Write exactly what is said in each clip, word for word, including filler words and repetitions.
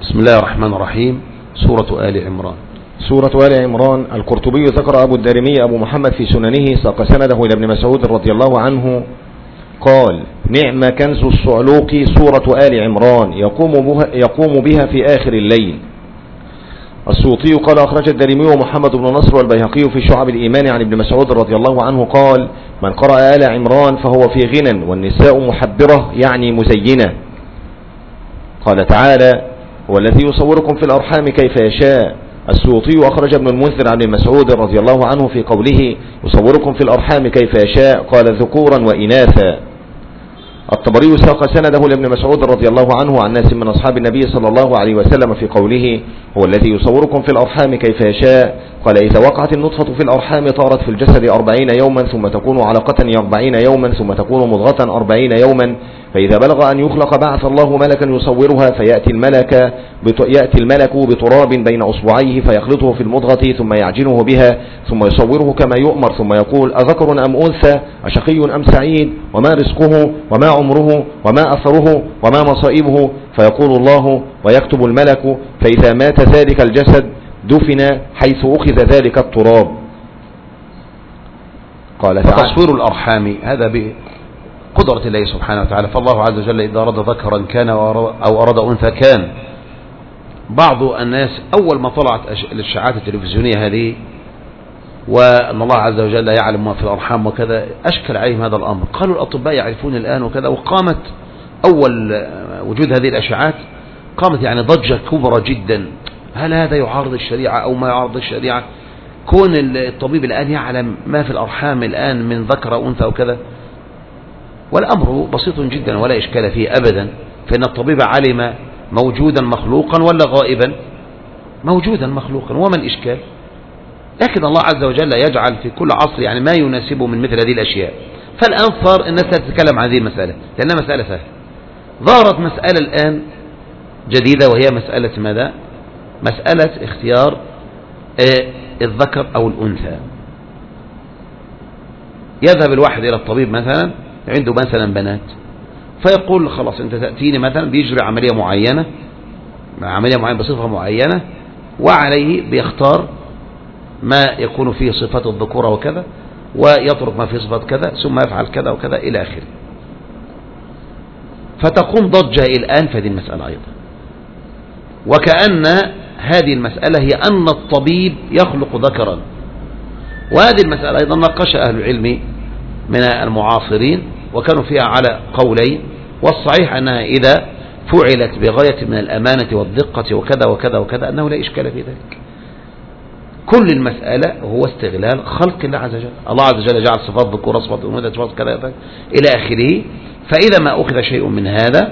بسم الله الرحمن الرحيم. سورة آل عمران. سورة آل عمران. القرطبي ذكر أبو الدارمي أبو محمد في سننه ساق سنده إلى ابن مسعود رضي الله عنه قال: نعم كنز الصعلوق سورة آل عمران يقوم بها, يقوم بها في آخر الليل. السوطي قال: أخرج الدارمي ومحمد بن نصر والبيهقي في شعب الإيمان عن ابن مسعود رضي الله عنه قال: من قرأ آل عمران فهو في غنى والنساء محبرة يعني مزينة. قال تعالى: والذي يصوركم في الأرحام كيف يشاء. السوطي أخرج ابن المنذر عن ابن مسعود رضي الله عنه في قوله: يصوركم في الأرحام كيف يشاء قال: ذكورا وإناثا. الطبري ساق سنده لابن مسعود رضي الله عنه عن ناس من أصحاب النبي صلى الله عليه وسلم في قوله: هو الذي يصوركم في الأرحام كيف يشاء قال: إذا وقعت النطفة في الأرحام طارت في الجسد أربعين يوما ثم تكون علقة أربعين يوما ثم تكون مضغة أربعين يوما، فإذا بلغ أن يخلق بعث الله ملكا يصورها فيأتي الملك يأتي الملك بتراب بين أصبعيه فيخلطه في المضغة ثم يعجنه بها ثم يصوره كما يؤمر ثم يقول: أذكر أم أنثى أشقي أم سعيد وما رزقه وما عمره وما أثره وما مصائبه فيقول الله ويكتب الملك، فإذا مات ذلك الجسد دفن حيث أخذ ذلك التراب. قال تعالى: تصوير الأرحام هذا بقدرة الله سبحانه وتعالى، فالله عز وجل إذا أراد ذكرا كان أو أراد أنثى كان. بعض الناس أول ما طلعت الإشاعات التلفزيونية هذه وأن الله عز وجل يعلم ما في الأرحام وكذا أشكل عليهم هذا الأمر، قالوا الأطباء يعرفون الآن وكذا، وقامت أول وجود هذه الأشاعات قامت يعني ضجة كبرى جدا. هل هذا يعارض الشريعة أو ما يعارض الشريعة؟ كون الطبيب الآن يعلم ما في الأرحام الآن من ذكر أو أنثى وكذا، والأمر بسيط جدا ولا إشكال فيه أبدا، فإن الطبيب علم موجودا مخلوقا ولا غائبا؟ موجودا مخلوقا، وما الإشكال؟ لكن الله عز وجل يجعل في كل عصر يعني ما يناسبه من مثل هذه الأشياء. فالآن صار الناس تتكلم عن هذه المسألة لأنها مسألة سهلة. ظهرت مسألة الآن جديدة وهي مسألة ماذا؟ مسألة اختيار الذكر أو الأنثى. يذهب الواحد إلى الطبيب مثلا عنده مثلا بنات، فيقول خلاص أنت تأتيني مثلا، بيجري عملية معينة عملية معينة بصفة معينة، وعليه بيختار ما يكون فيه صفات الذكورة وكذا، ويترك ما فيه صفات كذا، ثم يفعل كذا وكذا إلى آخره. فتقوم ضجة الآن في هذه المسألة أيضا، وكأن هذه المسألة هي أن الطبيب يخلق ذكرا. وهذه المسألة أيضا ناقشها أهل العلم من المعاصرين وكانوا فيها على قولين، والصحيح أنها إذا فعلت بغاية من الأمانة والدقة وكذا وكذا وكذا أنه لا إشكال في ذلك. كل المسألة هو استغلال خلق الله عز وجل. الله عز وجل جعل صفات ذكورة صفات أنثى صفات كذا إلى آخره، فإذا ما أخذ شيء من هذا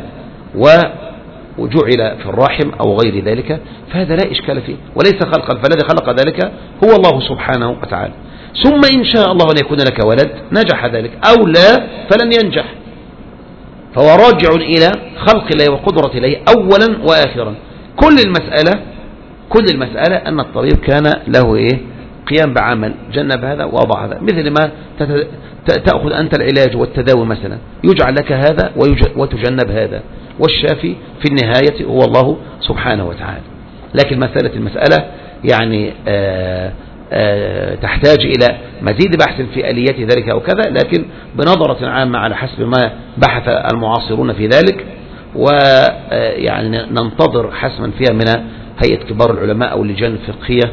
وجعل في الرحم أو غير ذلك فهذا لا إشكال فيه وليس خلقا، فالذي خلق ذلك هو الله سبحانه وتعالى. ثم إن شاء الله أن يكون لك ولد نجح ذلك، أو لا فلن ينجح، فهو راجع إلى خلق الله وقدرة الله أولا وآخرا. كل المسألة كل المسألة أن الطبيب كان له إيه؟ قيام بعمل، جنب هذا ووضع هذا، مثل ما تأخذ أنت العلاج والتداوي مثلا، يجعل لك هذا وتجنب هذا، والشافي في النهاية هو الله سبحانه وتعالى. لكن مسألة المسألة يعني آآ آآ تحتاج إلى مزيد بحث في آليات ذلك أو كذا، لكن بنظرة عامة على حسب ما بحث المعاصرون في ذلك، ويعني ننتظر حسما فيها من هيئة كبار العلماء أو اللجان الفقهية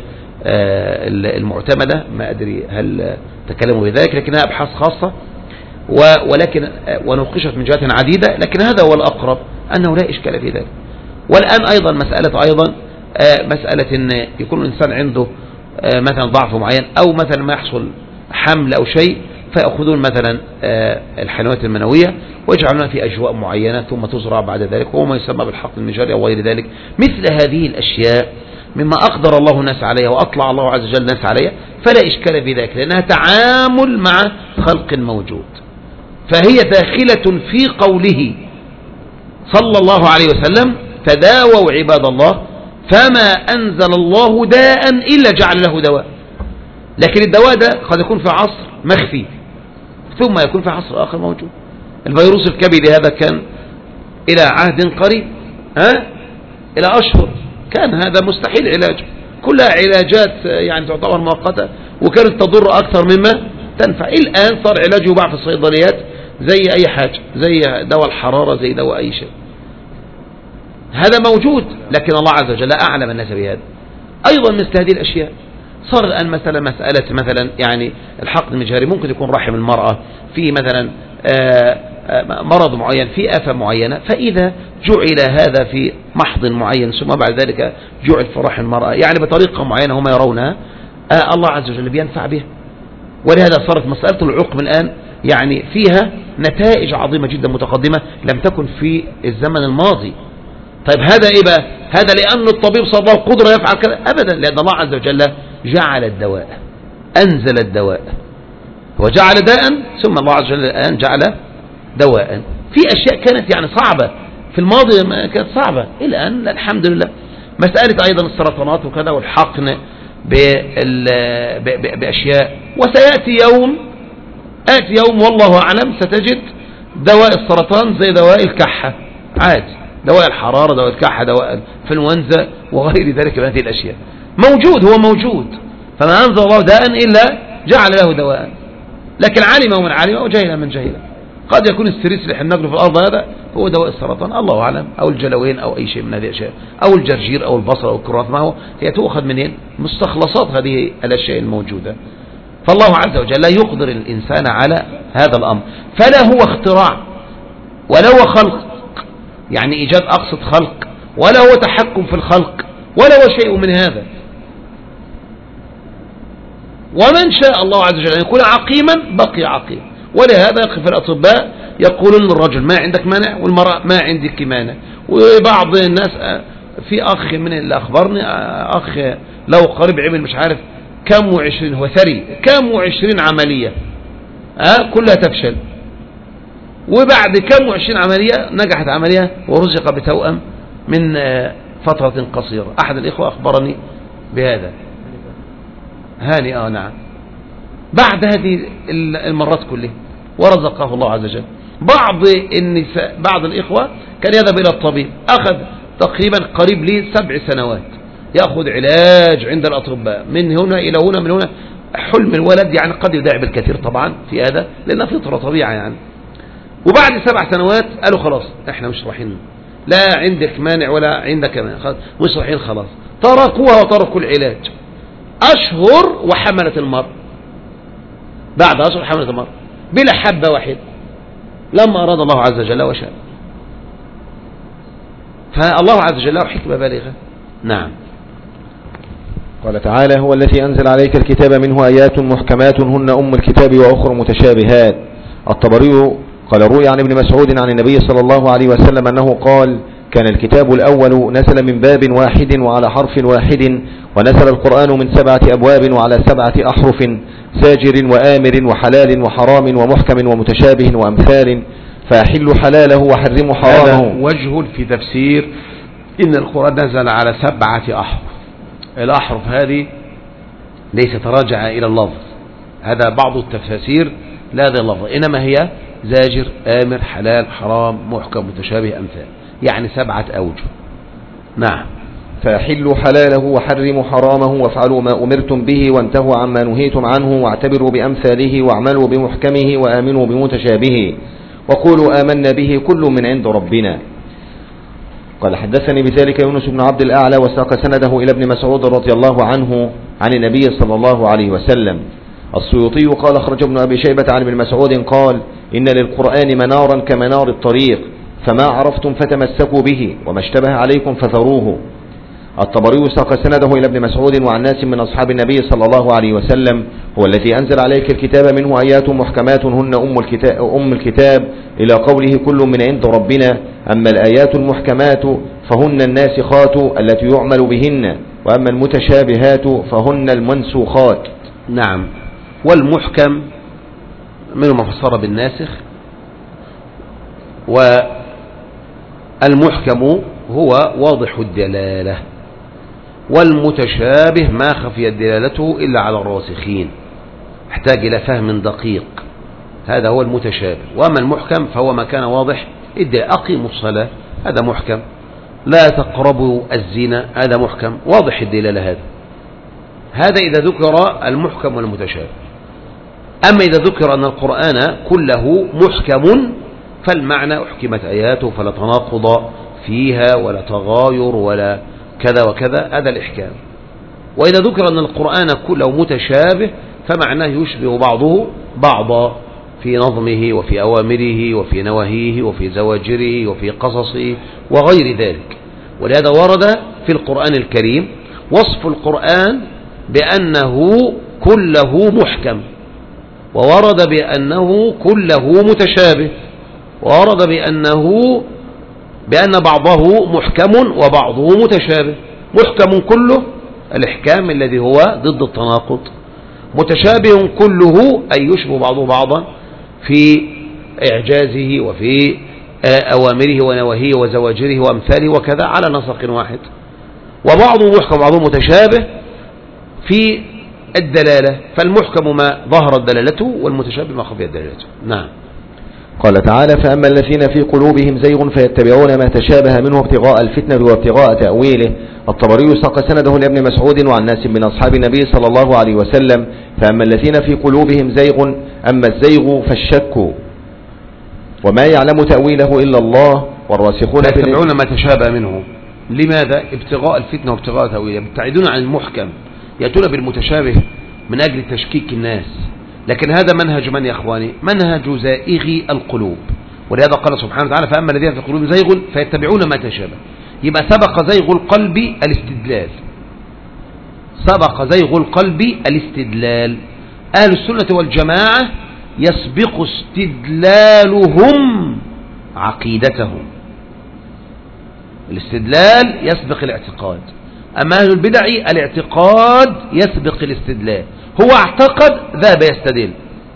المعتمدة. ما أدري هل تكلموا بذلك، لكنها أبحاث خاصة ولكن ونوقشت من جهات عديدة، لكن هذا هو الأقرب أنه لا إشكال في ذلك. والآن أيضا مسألة أيضا مسألة أن يكون الإنسان عنده مثلا ضعف معين أو مثلا ما يحصل حمل أو شيء، فيأخذون مثلا الحيوانات المنوية ويجعلونها في أجواء معينة ثم تزرع بعد ذلك، وهو ما يسمى بالحقن المجاري أو غير ذلك. مثل هذه الأشياء مما أقدر الله الناس عليها وأطلع الله عز وجل الناس عليها فلا إشكال في ذلك، لأنها تعامل مع خلق موجود. فهي داخلة في قوله صلى الله عليه وسلم: تداووا عباد الله فما أنزل الله داء إلا جعل له دواء. لكن الدواء ده قد يكون في عصر مخفي ثم يكون في عصر آخر موجود. الفيروس الكبدي هذا كان إلى عهد قريب ها إلى أشهر كان هذا مستحيل علاجه، كلها علاجات يعني تعتبر مؤقتة وكانت تضر أكثر مما تنفع. الآن صار علاجه يباع في الصيدليات زي أي حاجة، زي دواء الحرارة، زي دواء أي شيء. هذا موجود، لكن الله عز وجل أعلم الناس بهذا. أيضا مثل هذه الأشياء صار الآن مثلا مسألة مثلا يعني الحقن المجهري، ممكن يكون رحم المرأة في مثلا مرض معين، في آفة معينة، فإذا جعل هذا في محض معين ثم بعد ذلك جعل في رحم المرأة يعني بطريقة معينة هم يرونها، الله عز وجل بينفع بها. ولهذا صارت مسألة العقم الآن يعني فيها نتائج عظيمة جدا متقدمة لم تكن في الزمن الماضي. طيب هذا إيه بقى؟ هذا لأن الطبيب صار له القدرة يفعل كذا؟ أبدا، لأن الله عز وجل جعل الدواء، أنزل الدواء وجعل داء، ثم الله عز وجل الآن جعل دواء. في أشياء كانت يعني صعبة في الماضي، كانت صعبة، الآن الحمد لله. مسألة أيضا السرطانات وكذا والحقن بأشياء، وسيأتي يوم آتي يوم والله أعلم ستجد دواء السرطان زي دواء الكحة عادي، دواء الحرارة، دواء الكحة، دواء الفلونزا وغير ذلك من هذه الأشياء موجود، هو موجود. فما أنزل الله داء إلا جعل له دواء، لكن علم من علم وجهل من جهل. قد يكون السريس اللي احنا ناكله في الأرض هذا هو دواء السرطان، الله أعلم، أو الجلوين أو أي شيء من هذه الأشياء، أو الجرجير أو البصل أو الكرات، ما هو هي تؤخذ منين؟ مستخلصات هذه الأشياء الموجودة. فالله عز وجل لا يقدر الإنسان على هذا الأمر، فلا هو اختراع ولا هو خلق يعني إيجاد أقصد خلق، ولا هو تحكم في الخلق، ولا هو شيء من هذا. ومن شاء الله عز وجل أن يكون عقيما بقي عقيم. ولهذا يقف الأطباء يقولون للرجل ما عندك مانع، والمرأة ما عندك مانع. وبعض الناس، في أخ من اللي أخبرني أخ لو قريب عمل مش عارف كم وعشرين، هو ثري، كم وعشرين عملية أه كلها تفشل، وبعد كم وعشرين عملية نجحت عملية ورزق بتوأم من فترة قصيرة. أحد الإخوة أخبرني بهذا، هاني آه نعم، بعد هذه المرات كلها ورزقه الله عز وجل. بعض النساء، بعض الإخوة كان يذهب إلى الطبيب، أخذ تقريبا قريب لي سبع سنوات يأخذ علاج عند الأطباء من هنا إلى هنا من هنا. حلم الولد يعني قد يداعب الكثير طبعا في هذا لأنها فطرة طبيعة يعني. وبعد سبع سنوات قالوا خلاص احنا مش رايحين، لا عندك مانع ولا عندك مانع، مش رايحين خلاص. تركوها وتركوا العلاج. أشهر وحملت المرء، بعد أشهر حملت المرء بلا حبة واحدة لما أراد الله عز وجل وشاء. فالله عز وجل له حكمة بالغة. نعم. قال تعالى: هو الذي أنزل عليك الكتاب منه آيات محكمات هن أم الكتاب وأخر متشابهات. الطبري قال: روي عن ابن مسعود عن النبي صلى الله عليه وسلم أنه قال: كان الكتاب الأول نزل من باب واحد وعلى حرف واحد، ونزل القرآن من سبعة أبواب وعلى سبعة أحرف، زاجر وآمر وحلال وحرام ومحكم ومتشابه وأمثال، فأحل حلاله وحرم حرامه. هذا وجه في تفسير إن القرآن نزل على سبعة أحرف. الأحرف هذه ليست راجعة إلى اللفظ، هذا بعض التفاسير لا هذا اللفظ، إنما هي زاجر، آمر، حلال، حرام، محكم، متشابه، أمثال، يعني سبعة أوجه. نعم. فأحلوا حلاله وحرموا حرامه وافعلوا ما أمرتم به وانتهوا عما نهيتم عنه واعتبروا بأمثاله واعملوا بمحكمه وآمنوا بمتشابهه وقولوا آمنا به كل من عند ربنا. قال: حدثني بذلك يونس بن عبد الأعلى وساق سنده إلى ابن مسعود رضي الله عنه عن النبي صلى الله عليه وسلم. السيوطي قال: أخرج ابن أبي شيبة عن ابن مسعود قال: إن للقرآن منارا كمنار الطريق، فما عرفتم فتمسكوا به وما اشتبه عليكم فذروه. الطبري ساق سنده إلى ابن مسعود وعن ناس من أصحاب النبي صلى الله عليه وسلم: هو الذي أنزل عليك الكتاب منه آيات محكمات هن أم الكتاب, أم الكتاب إلى قوله كل من عند ربنا. أما الآيات المحكمات فهن الناسخات التي يعمل بهن، وأما المتشابهات فهن المنسوخات. نعم. والمحكم منه ما فسر بالناسخ، والمحكم هو واضح الدلالة، والمتشابه ما خفيت دلالته إلا على الراسخين، احتاج إلى فهم دقيق، هذا هو المتشابه. وأما المحكم فهو ما كان واضح الدلالة، أقيموا الصلاة هذا محكم، لا تقربوا الزنا، هذا محكم واضح الدلالة. هذا هذا إذا ذكر المحكم والمتشابه. أما إذا ذكر أن القرآن كله محكم فالمعنى أحكمت آياته فلا تناقض فيها ولا تغاير ولا كذا وكذا، هذا الإحكام. وإذا ذكر أن القرآن كله متشابه فمعناه يشبه بعضه بعضا في نظمه وفي أوامره وفي نواهيه وفي زواجره وفي قصصه وغير ذلك. ولهذا ورد في القرآن الكريم وصف القرآن بأنه كله محكم، وورد بأنه كله متشابه، وورد بأنه بأن بعضه محكم وبعضه متشابه. محكم كله الإحكام الذي هو ضد التناقض، متشابه كله أي يشبه بعضه بعضا في إعجازه وفي أوامره ونواهيه وزواجره وأمثاله وكذا على نسق واحد، وبعضه محكم وبعضه متشابه في الدلالة، فالمحكم ما ظهرت دلالته والمتشابه ما خفيت دلالته. نعم. قال تعالى: فأما الذين في قلوبهم زيغ فيتبعون ما تشابه منه ابتغاء الفتنة وابتغاء تأويله. الطبري ساق سنده لابن مسعود وعن ناس من أصحاب النبي صلى الله عليه وسلم: فأما الذين في قلوبهم زيغ، أما الزيغ فالشك وما يعلم تأويله إلا الله والراسخون في يتبعون ما تشابه منه. لماذا؟ ابتغاء الفتنة وابتغاء تأويله، يبتعدون عن المحكم، يأتون بالمتشابه من أجل تشكيك الناس. لكن هذا منهج من يا أخواني؟ منهج زائغي القلوب. ولهذا قال سبحانه وتعالى: فأما الذين في قلوبهم زيغ فيتبعون ما تشابه. يبقى سبق زيغ القلب الاستدلال، سبق زيغ القلب الاستدلال. أهل السنة والجماعة يسبق استدلالهم عقيدتهم، الاستدلال يسبق الاعتقاد. أما أهل البدع الاعتقاد يسبق الاستدلال، هو اعتقد ذهب يستدل.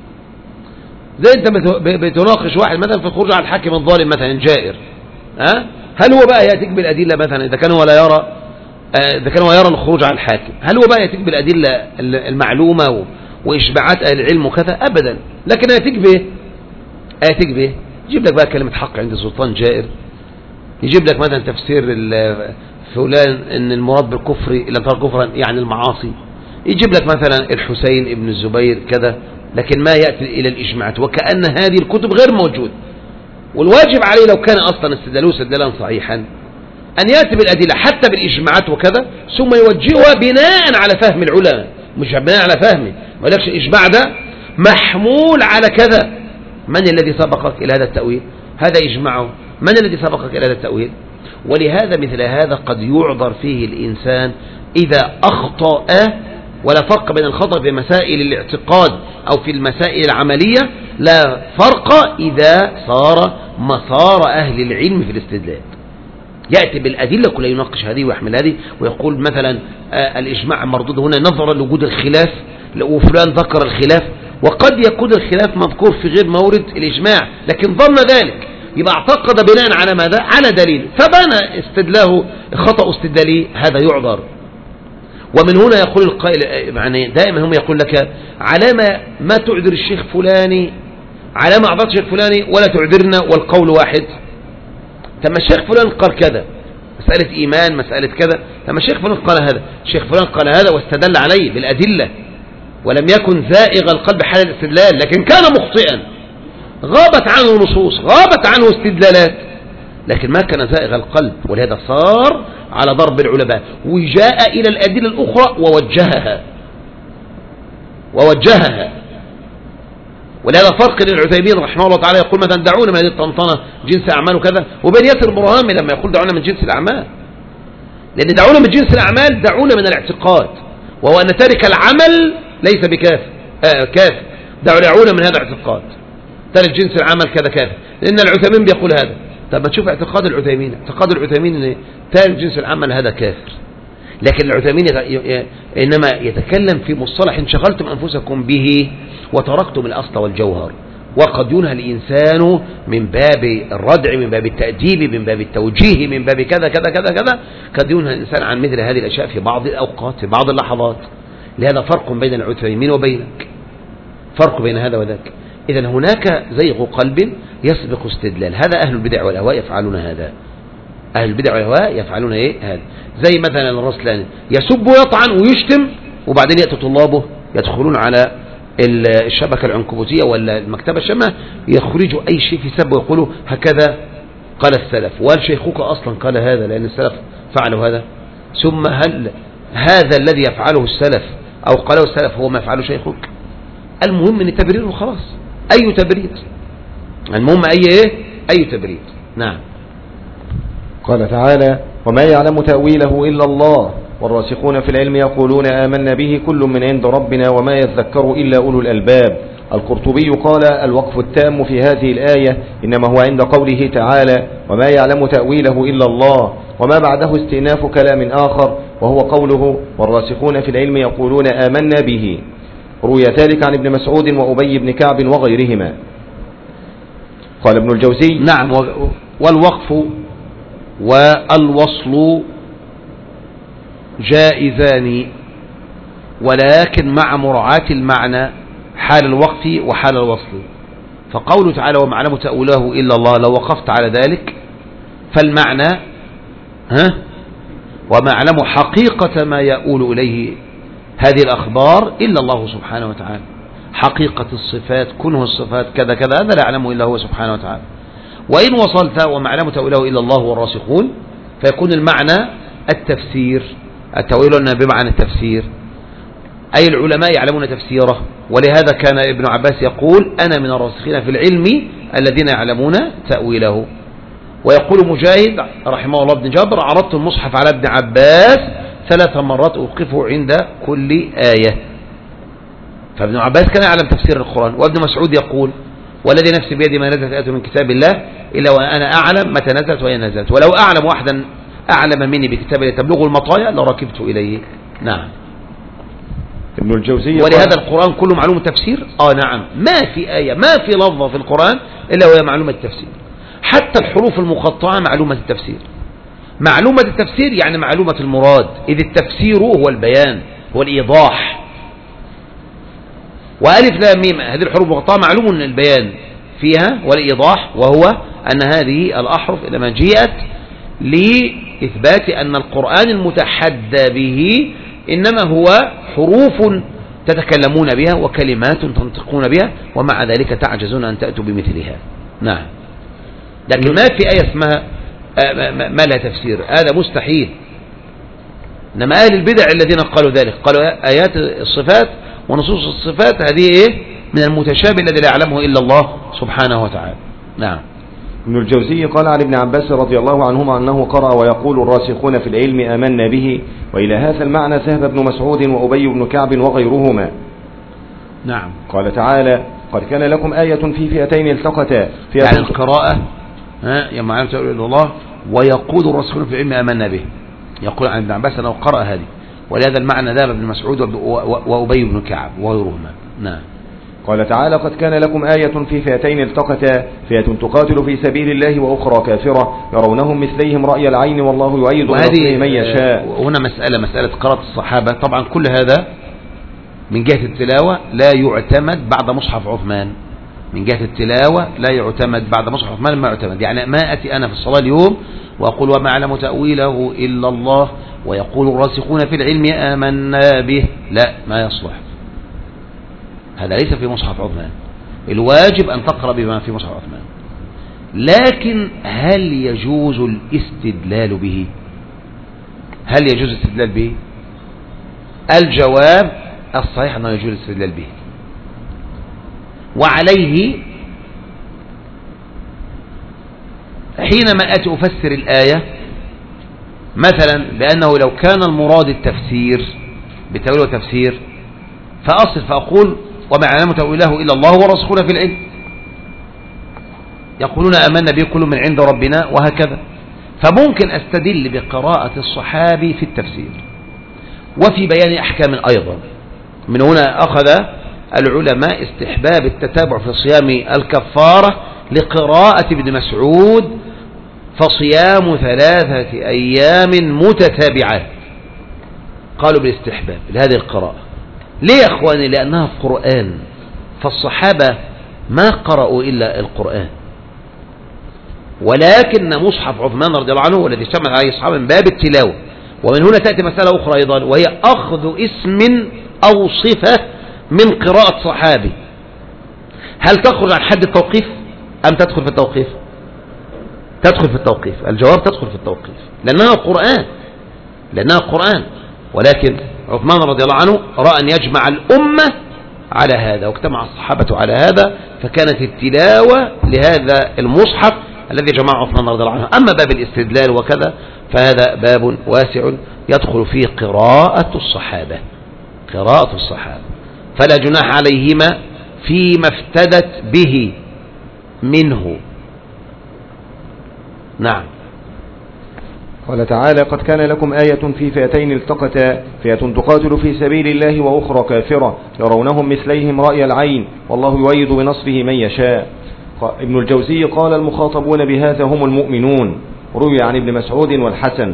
زي انت بتناقش واحد مثلا في الخروج على الحاكم الظالم مثلا جائر، ها؟ هل هو بقى يأتيك بالأدلة مثلا إذا كان هو لا يرى إذا كان هو يرى الخروج على الحاكم، هل هو بقى يأتيك بالأدلة المعلومة وإشباعات أهل العلم وكذا؟ أبدا. لكن يأتيك به يأتيك به يجيب لك بقى كلمة حق عند سلطان جائر، يجيب لك مثلا تفسير فلان ان المراد بالكفر إلا ترى كفرا يعني المعاصي، يجيب لك مثلا الحسين ابن الزبير كذا، لكن ما يأتي إلى الإجماعات وكأن هذه الكتب غير موجود. والواجب عليه لو كان أصلا استدلوه استدلالا صحيحا أن يأتي بالأدلة حتى بالإجماعات وكذا، ثم يوجهها بناء على فهم العلماء، مش بناء على فهمه. ما يقولكش الإجماع ده محمول على كذا. من الذي سبقك إلى هذا التأويل؟ هذا إجماعه. من الذي سبقك إلى هذا التأويل؟ ولهذا مثل هذا قد يعذر فيه الإنسان إذا أخطأ، ولا فرق بين الخطأ في مسائل الاعتقاد أو في المسائل العملية، لا فرق إذا صار مسار أهل العلم في الاستدلال. يأتي بالأدلة كلها يناقش هذه ويحمل هذه ويقول مثلا آه الإجماع مردود هنا نظرا لوجود الخلاف، وفلان ذكر الخلاف، وقد يكون الخلاف مذكور في غير مورد الإجماع لكن ظن ذلك، يبقى اعتقد بناء على ماذا؟ على دليل، فبنى استدلاه خطأ استدلالي، هذا يعذر. ومن هنا يقول القائل، يعني دائما هم يقول لك علامة ما تعذر الشيخ فلاني، علامة أعذر الشيخ فلاني ولا تعذرنا والقول واحد. تم الشيخ فلان قال كذا، مسألة إيمان، مسألة كذا، تم الشيخ فلان قال هذا، الشيخ فلان قال هذا واستدل عليه بالأدلة، ولم يكن زائغ القلب حال الاستدلال، لكن كان مخطئا، غابت عنه نصوص، غابت عنه استدلالات، لكن ما كان زائغ القلب. ولهذا صار على ضرب العلماء وجاء إلى الأدلة الأخرى ووجهها ووجهها ولهذا فرق للعثيمين رحمه الله تعالى يقول مثلا دعونا من هذه الطنطنة جنس أعمال وكذا، وبين ياسر برهامي لما يقول دعونا من جنس الأعمال، لأن دعونا من جنس الأعمال دعونا من الاعتقاد، وهو أن ترك العمل ليس بكاف آه كاف، دعونا من هذا الاعتقاد، ترك جنس العمل كذا كاف، لأن العثيمين بيقول هذا. طب ما تشوف اعتقاد العثيمين، اعتقاد العثيمين ان تارك جنس العمل هذا كافر، لكن العثيمين إنما يتكلم في مصطلح انشغلتم أنفسكم به وتركتم الأصل والجوهر، وقد ينهى الإنسان من باب الردع، من باب التأديب، من باب التوجيه، من باب كذا كذا كذا كذا، قد ينهى الإنسان عن مثل هذه الأشياء في بعض الأوقات في بعض اللحظات. لهذا فرق بين العثيمين وبينك، فرق بين هذا وذاك. إذن هناك زيغ قلب يسبق استدلال، هذا أهل البدع والأهواء يفعلون هذا. أهل البدع والأهواء يفعلون إيه هذا، زي مثلا الرسلان يسب ويطعن ويشتم، وبعدين يأتي طلابه يدخلون على الشبكة العنكبوتية ولا المكتبة الشامة يخرجوا أي شيء في سب ويقولوا هكذا قال السلف، وهل شيخك أصلا قال هذا لأن السلف فعلوا هذا؟ ثم هل هذا الذي يفعله السلف أو قاله السلف هو ما يفعله شيخك؟ المهم أن تبرير وخلاص. أي تبرير؟ المهم أي إيه؟ أي تبرير. نعم. قال تعالى: وما يعلم تأويله إلا الله والراسخون في العلم يقولون آمنا به كل من عند ربنا وما يذكر إلا أولو الألباب. القرطبي قال: الوقف التام في هذه الآية إنما هو عند قوله تعالى: وما يعلم تأويله إلا الله، وما بعده استئناف كلام آخر وهو قوله: والراسخون في العلم يقولون آمنا به. روي ذلك عن ابن مسعود وأبي بن كعب وغيرهما. قال ابن الجوزي: نعم. والوقف والوصل جائزان، ولكن مع مراعاة المعنى حال الوقف وحال الوصل. فقوله تعالى: وما يعلم تأويله إلا الله، لو وقفت على ذلك فالمعنى ها وما يعلم حقيقة ما يؤول إليه هذه الأخبار إلا الله سبحانه وتعالى، حقيقة الصفات كنه الصفات كذا كذا هذا لا يعلمه إلا هو سبحانه وتعالى. وإن وصلت وما يعلم تأويله إلا الله والراسخون فيكون المعنى التفسير، التأويل بمعنى التفسير، أي العلماء يعلمون تفسيره. ولهذا كان ابن عباس يقول: أنا من الراسخين في العلم الذين يعلمون تأويله. ويقول مجاهد رحمه الله بن جابر: عرضت المصحف على ابن عباس ثلاث مرات أوقفه عند كل آية. فابن عباس كان يعلم تفسير القرآن. وابن مسعود يقول: والذي نفسي بيدي ما نزلت آية من كتاب الله إلا وأنا أعلم متى نزلت وهي نزلت، ولو أعلم واحدا أعلم مني بكتاب الله تبلغ المطايا لركبت إليه. نعم. ابن الجوزي. ولهذا القرآن كله معلوم تفسير. آه نعم، ما في آية ما في لفظة في القرآن إلا وهي معلومة التفسير. حتى الحروف المقطعة معلومة التفسير. معلومة التفسير يعني معلومة المراد، إذ التفسير هو البيان، هو الإيضاح. وألف لام ميم هذه الحروف المقطعة معلوم البيان فيها والإيضاح، وهو أن هذه الأحرف إنما جاءت لإثبات أن القرآن المتحدى به إنما هو حروف تتكلمون بها وكلمات تنطقون بها، ومع ذلك تعجزون أن تأتوا بمثلها. نعم. لكن ما في آية اسمها ما لها تفسير، هذا مستحيل. إنما أهل البدع الذين قالوا ذلك قالوا آيات الصفات ونصوص الصفات هذه إيه؟ من المتشابه الذي لا يعلمه إلا الله سبحانه وتعالى. نعم. ابن الجوزي قال عن ابن عباس رضي الله عنهما أنه قرأ: ويقول الراسخون في العلم آمنا به. وإلى هذا المعنى ذهب ابن مسعود وأبي بن كعب وغيرهما. نعم. قال تعالى: قد كان لكم آية في فئتين التقتا. فئة يعني القراءة ها يا معلم تقول إلى الله ويقول الراسخون في العلم آمنا به، يقول عن ابن عباس أنه قرأ هذه. ولهذا المعنى ذهب ابن مسعود وأبي بن كعب وغيرهما. نعم. قال تعالى: قد كان لكم آية في فئتين التقتا، فئة تقاتل في سبيل الله وأخرى كافرة يرونهم مثليهم رأي العين والله يؤيد بنصره من يشاء. هنا مسألة مسألة قراءة الصحابة. طبعا كل هذا من جهة التلاوة لا يعتمد بعد مصحف عثمان، من جهة التلاوة لا يعتمد بعد مصحف عثمان، ما يعتمد. يعني ما أتي أنا في الصلاة اليوم وأقول وما يعلم تأويله إلا الله ويقول الراسخون في العلم آمنا به، لا، ما يصلح. هذا ليس في مصحف عثمان. الواجب أن تقرأ بما في مصحف عثمان. لكن هل يجوز الاستدلال به؟ هل يجوز الاستدلال به؟ الجواب الصحيح أنه يجوز الاستدلال به. وعليه حينما أتي أفسر الآية مثلا بأنه لو كان المراد التفسير بتأويل وتفسير فأصل فأقول وما يعلم تأويله إلا الله ورسخنا في العلم يقولون آمنا به كل من عند ربنا وهكذا. فممكن أستدل بقراءة الصحابي في التفسير وفي بيان أحكام أيضا. من هنا أخذ العلماء استحباب التتابع في صيام الكفارة لقراءة ابن مسعود فصيام ثلاثة أيام متتابعات، قالوا بالاستحباب لهذه القراءة. ليه يا أخواني؟ لأنها قرآن، فالصحابة ما قرأوا إلا القرآن. ولكن مصحف عثمان رضي الله عنه والذي اشتمل عليه الصحابة من باب التلاوة. ومن هنا تأتي مسألة أخرى أيضا، وهي أخذ اسم أو صفة من قراءة صحابي. هل تخرج عن حد التوقيف أم تدخل في التوقيف؟ تدخل في التوقيف. الجواب تدخل في التوقيف، لأنها قرآن لأنها قرآن ولكن عثمان رضي الله عنه رأى أن يجمع الأمة على هذا، واجتمع الصحابة على هذا، فكانت التلاوة لهذا المصحف الذي جمعه عثمان رضي الله عنه. أما باب الاستدلال وكذا فهذا باب واسع يدخل فيه قراءة الصحابة قراءة الصحابة فلا جناح عليهما فيما افتدت به منه. نعم. قال تعالى: قد كان لكم آية في فئتين التقتا، فئة تقاتل في سبيل الله وأخرى كافرة يرونهم مثليهم رأي العين والله يؤيد بنصره من يشاء. ابن الجوزي قال: المخاطبون بهذا هم المؤمنون. روي عن ابن مسعود والحسن.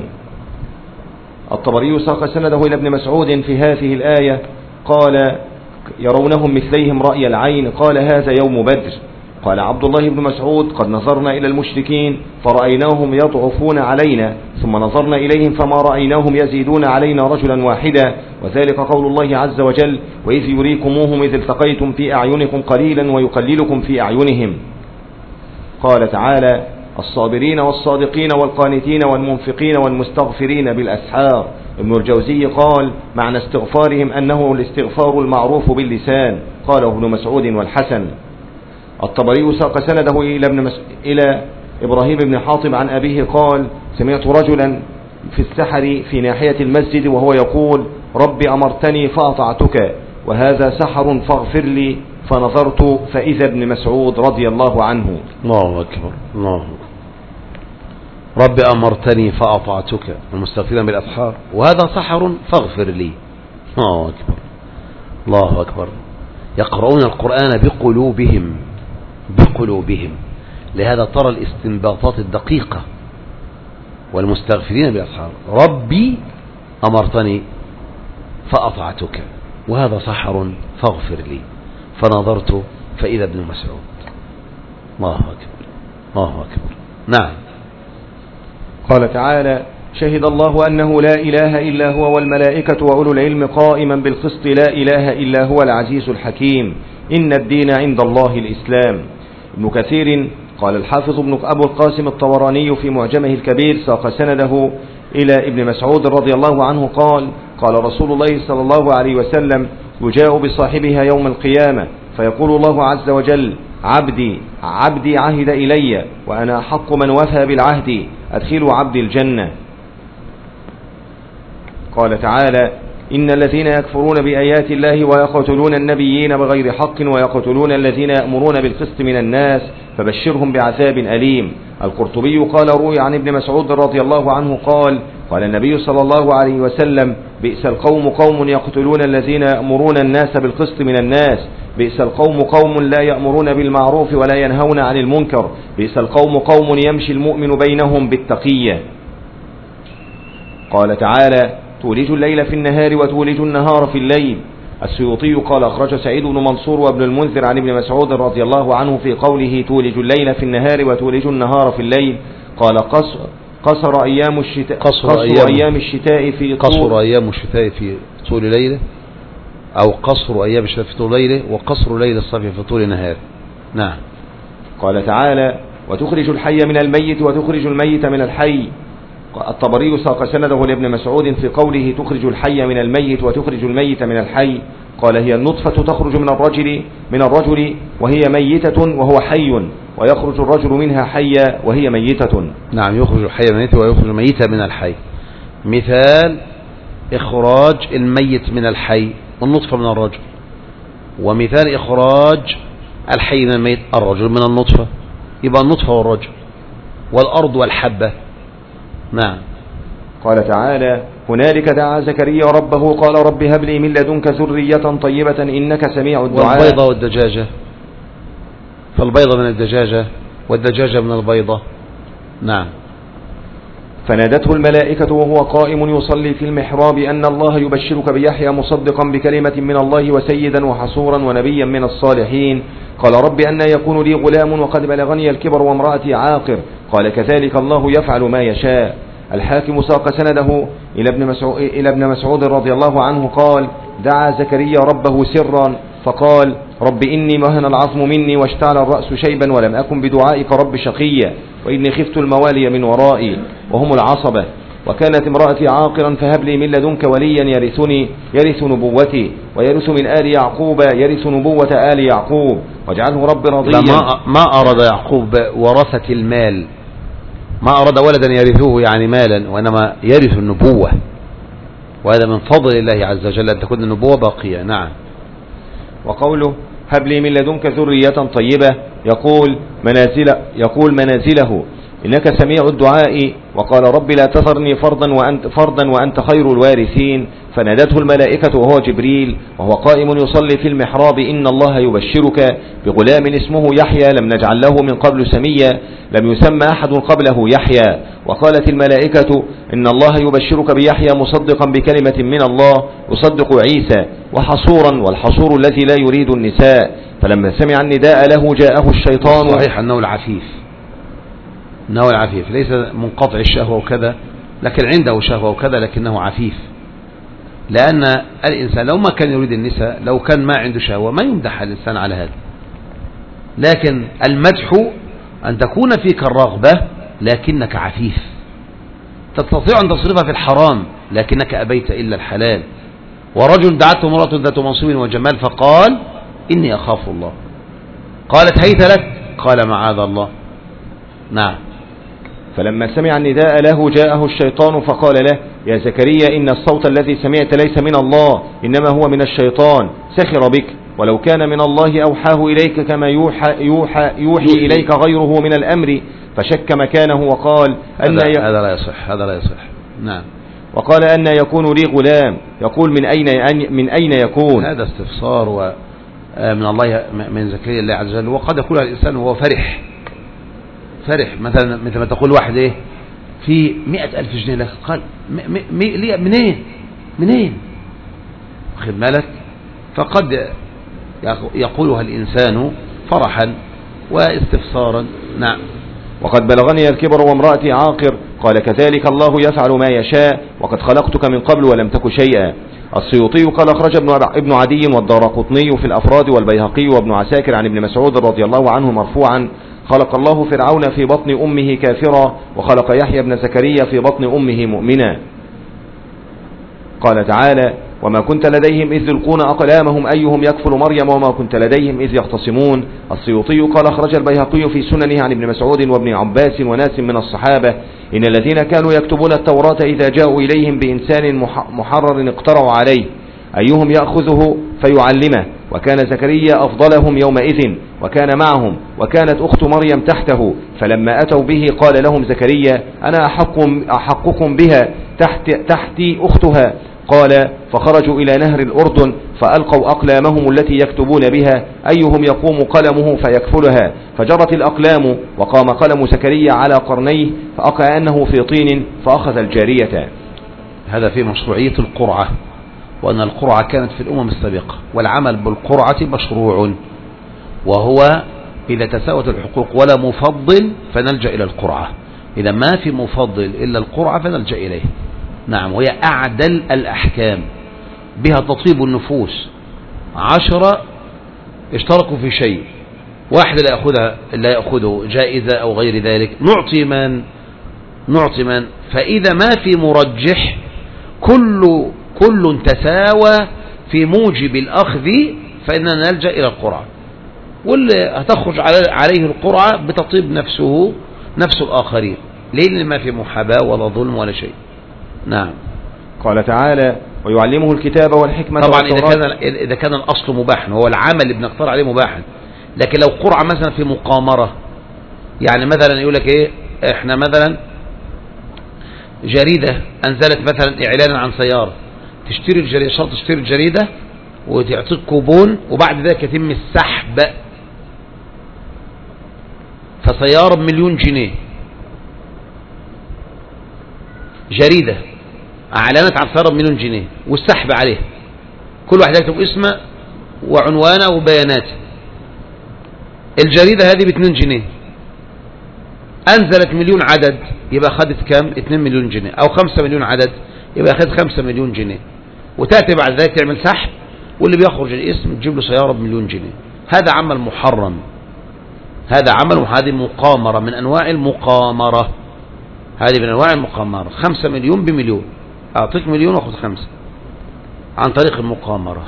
الطبري ساق سنده إلى ابن مسعود في هذه الآية قال: يرونهم مثليهم رأي العين، قال: هذا يوم بدر. قال عبد الله بن مسعود: قد نظرنا إلى المشركين فرأيناهم يضعفون علينا، ثم نظرنا إليهم فما رأيناهم يزيدون علينا رجلا واحدا، وذلك قول الله عز وجل: وإذ يريكموهم إذ التقيتم في أعينكم قليلا ويقللكم في أعينهم. قال تعالى: الصابرين والصادقين والقانتين والمنفقين والمستغفرين بالأسحار. ابن الجوزي قال: معنى استغفارهم أنه الاستغفار المعروف باللسان. قاله ابن مسعود والحسن. الطبري ساق سنده إلى, ابن مس... إلى إبراهيم بن حاطب عن أبيه قال: سمعت رجلا في السحر في ناحية المسجد وهو يقول: رب أمرتني فأطعتك وهذا سحر فاغفر لي، فنظرت فإذا ابن مسعود رضي الله عنه. الله أكبر الله أكبر. رب أمرتني فأطعتك المستغفرين بالأسحار وهذا سحر فاغفر لي. الله أكبر الله أكبر. يقرؤون القرآن بقلوبهم بقلوبهم لهذا ترى الاستنباطات الدقيقة. والمستغفرين بالأسحار ربي أمرتني فأطعتك وهذا سحر فاغفر لي، فنظرت فإذا ابن مسعود. الله أكبر الله أكبر. نعم. قال تعالى: شهد الله أنه لا إله إلا هو والملائكة وأولو العلم قائما بالقسط لا إله إلا هو العزيز الحكيم، إن الدين عند الله الإسلام. ابن كثير قال: الحافظ ابن أبو القاسم الطبراني في معجمه الكبير ساق سنده إلى ابن مسعود رضي الله عنه قال: قال رسول الله صلى الله عليه وسلم: يجاء بصاحبها يوم القيامة فيقول الله عز وجل: عبدي عبدي عهد إلي وأنا حق من وفى بالعهد، أدخلوا عبدي الجنة. قال تعالى: إن الذين يكفرون بآيات الله ويقتلون النبيين بغير حق ويقتلون الذين يأمرون بالقسط من الناس فبشرهم بعذاب أليم. القرطبي قال: روي عن ابن مسعود رضي الله عنه قال: قال النبي صلى الله عليه وسلم: بئس القوم قوم يقتلون الذين يأمرون الناس بالقسط من الناس، بئس القوم قوم لا يأمرون بالمعروف ولا ينهون عن المنكر، بئس القوم قوم يمشي المؤمن بينهم بالتقية. قال تعالى: تولج الليل في النهار وتولج النهار في الليل. السيوطي قال: أخرج سعيد بن منصور وابن المنذر عن ابن مسعود رضي الله عنه في قوله تولج الليل في النهار وتولج النهار في الليل، قال: قصر, قصر أيام الشتاء قصر, قصر أيام, أيام الشتاء في طول قصر أيام الشتاء في طول ليله، أو قصر أيام الشتاء في طول ليله، وقصر ليل الصيف في طول نهار. نعم. قال تعالى: وتخرج الحي من الميت وتخرج الميت من الحي. الطبري ساق سنده لابن مسعود في قوله تخرج الحي من الميت وتخرج الميت من الحي، قال: هي النطفة تخرج من الرجل من الرجل وهي ميتة وهو حي، ويخرج الرجل منها حيا وهي ميتة. نعم، يخرج الحي من الميت ويخرج الميت من الحي. مثال إخراج الميت من الحي والنطفة من الرجل، ومثال إخراج الحي من الميت الرجل من النطفة، يبقى النطفة والرجل والأرض والحبة. نعم. قال تعالى: هنالك دعا زكريا ربه قال: رب هب لي من لدنك ذرية طيبة إنك سميع الدعاء. والبيضة والدجاجة، فالبيضة من الدجاجة والدجاجة من البيضة. نعم. فنادته الملائكة وهو قائم يصلي في المحراب أن الله يبشرك بيحيى مصدقا بكلمة من الله وسيدا وحصورا ونبيا من الصالحين. قال رب أن يكون لي غلام وقد بلغني الكبر وامرأتي عاقر. قال كذلك الله يفعل ما يشاء. الحاكم ساق سنده إلى ابن مسعود, إلى ابن مسعود رضي الله عنه قال دعا زكريا ربه سرا فقال رب إني مهن العظم مني واشتعل الرأس شيبا ولم أكن بدعائك رب شقيا وإني خفت الموالي من ورائي وهم العصبة وكانت امرأتي عاقرا فهب لي من لدنك وليا يرثني يرث نبوتي ويرث من آل يعقوب يرث نبوة آل يعقوب واجعله رب رضيا. ما, ما أراد يعقوب ورثة المال، ما أراد ولدا يرثوه يعني مالا، وإنما يرث النبوة، وهذا من فضل الله عز وجل أن تكون النبوة باقية. نعم. وقوله هب لي من لدنك ذرية طيبة يقول منازل يقول منازله إنك سميع الدعاء. وقال رب لا تذرني فردا وأنت, فردا وأنت خير الوارثين. فنادته الملائكة وهو جبريل وهو قائم يصلي في المحراب إن الله يبشرك بغلام اسمه يحيى لم نجعل له من قبل سميا لم يسمى أحد قبله يحيى. وقالت الملائكة إن الله يبشرك بيحيى مصدقا بكلمة من الله يصدق عيسى وحصورا والحصور الذي لا يريد النساء. فلما سمع النداء له جاءه الشيطان. صحيح أنه العفيف، أنه العفيف ليس منقطع الشهوة وكذا، لكن عنده شهوة وكذا لكنه عفيف، لأن الإنسان لو ما كان يريد النساء لو كان ما عنده شهوة ما يمدح الإنسان على هذا. لكن المدح أن تكون فيك الرغبة لكنك عفيف، تستطيع أن تصرفها في الحرام لكنك أبيت إلا الحلال. ورجل دعته امرأة ذات منصب وجمال فقال إني أخاف الله. قالت هيت لك؟ قال معاذ الله. نعم. فلما سمع النداء له جاءه الشيطان فقال له يا زكريا إن الصوت الذي سمعت ليس من الله إنما هو من الشيطان سخر بك ولو كان من الله أوحاه إليك كما يوحى, يوحى, يوحي إليك غيره من الأمر. فشك مكانه وقال أن هذا, ي... هذا لا يصح هذا لا يصح. نعم. وقال أن يكون لي غلام يقول من أين من أين يكون. هذا استفسار و من الله من زكريا الله عز وجل. وقد يقول الإنسان وهو فرح فرح مثلا مثل ما تقول واحد ايه في مئة ألف جنيه لك قال م م ليه منين منين واخد بالك. فقد يقولها الإنسان فرحا واستفسارا. نعم. وقد بلغني الكبر وامرأتي عاقر. قال كذلك الله يفعل ما يشاء وقد خلقتك من قبل ولم تك شيئا. السيوطي قال أخرج ابن عدي والدارقطني في الأفراد والبيهقي وابن عساكر عن ابن مسعود رضي الله عنه مرفوعا خلق الله فرعون في بطن أمه كافرا وخلق يحيى بن زكريا في بطن أمه مؤمنا. قال تعالى وما كنت لديهم إذ يلقون أقلامهم أيهم يكفل مريم وما كنت لديهم إذ يختصمون. السيوطي قال أخرج البيهقي في سننه عن ابن مسعود وابن عباس وناس من الصحابة إن الذين كانوا يكتبون التوراة إذا جاءوا إليهم بإنسان محرر اقترعوا عليه أيهم يأخذه فيعلمه وكان زكريا أفضلهم يومئذ وكان معهم وكانت أخت مريم تحته. فلما أتوا به قال لهم زكريا أنا أحق أحقكم بها تحت تحتي أختها. قال فخرجوا إلى نهر الأردن فألقوا أقلامهم التي يكتبون بها أيهم يقوم قلمه فيكفلها فجرت الأقلام وقام قلم زكريا على قرنيه فأقع أنه في طين فأخذ الجارية. هذا في مشروعية القرعة، وأن القرعة كانت في الأمم السابقة والعمل بالقرعة مشروع، وهو إذا تساوت الحقوق ولا مفضل فنلجأ إلى القرعة، إذا ما في مفضل إلا القرعة فنلجأ إليه. نعم. وهي أعدل الأحكام بها تطيب النفوس. عشرة اشتركوا في شيء واحد لا يأخذها لا يأخذه جائزة أو غير ذلك نعطي من نعطي من فإذا ما في مرجح كل كل تساوى في موجب الأخذ فإننا نلجأ إلى القرعة، واللي هتخرج عليه القرعة بتطيب نفسه نفس الآخرين، لأن ما في محاباة ولا ظلم ولا شيء. نعم. قال تعالى ويعلمه الكتاب والحكمة. طبعا إذا كان, إذا كان الأصل مباحا هو العمل اللي بنختار عليه مباحا، لكن لو قرعة مثلا في مقامرة، يعني مثلا يقول لك إيه إحنا مثلا جريدة أنزلت مثلا إعلانا عن سيارة، تشتري الجريدة شرط تشتري الجريدة وتعطيك كوبون وبعد ذلك يتم السحب فسيارة بمليون جنيه، جريدة اعلنت عن سيارة بمليون جنيه والسحب عليها، كل واحد يكتب اسمه وعنوانه وبياناته. الجريدة هذه باتنين جنيه، انزلت مليون عدد يبقى خدت كام؟ اتنين مليون جنيه، او خمسة مليون عدد يبقى خدت خمسة مليون جنيه. وتأتي بعد ذلك تعمل سحب، واللي بيخرج الاسم تجيب له سيارة بمليون جنيه. هذا عمل محرم، هذا عمل، وهذه مقامرة من انواع المقامرة، هذه من انواع المقامرة. خمسة مليون بمليون، اعطيك مليون واخذ خمسة عن طريق المقامرة.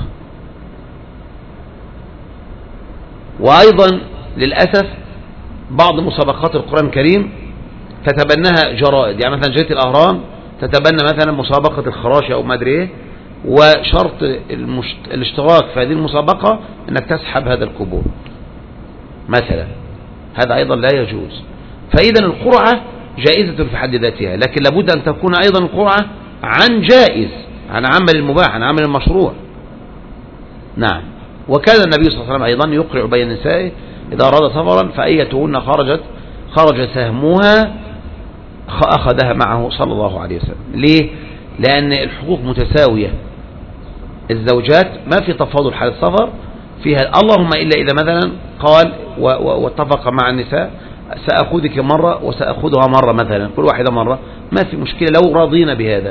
وايضا للأسف بعض مسابقات القرآن الكريم تتبناها جرائد، يعني مثلا جريدة الأهرام تتبنى مثلا مسابقة الخراشي او ما ادري ايه، وشرط المشت... الاشتراك في هذه المسابقة انك تسحب هذا الكوبون مثلا، هذا ايضا لا يجوز. فاذا القرعة جائزة في حد ذاتها، لكن لابد ان تكون ايضا القرعة عن جائز، عن عمل المباح، عن عمل المشروع. نعم. وكان النبي صلى الله عليه وسلم ايضا يقرع بين نسائه اذا اراد سفرا فايتهن خرجت خرج سهمها اخذها معه صلى الله عليه وسلم. ليه؟ لان الحقوق متساوية، الزوجات ما في تفاضل حال السفر فيها، اللهم الا اذا مثلا قال واتفق مع النساء سأخذك مرة وسأخذها مرة مثلا، كل واحدة مرة، ما في مشكلة لو راضين بهذا.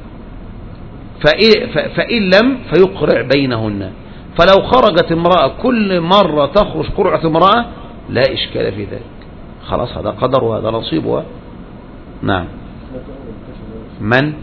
فإن لم فيقرع بينهن. فلو خرجت امرأة كل مرة تخرج قرعة امرأة لا إشكال في ذلك، خلاص هذا قدر وهذا نصيبها. نعم. من؟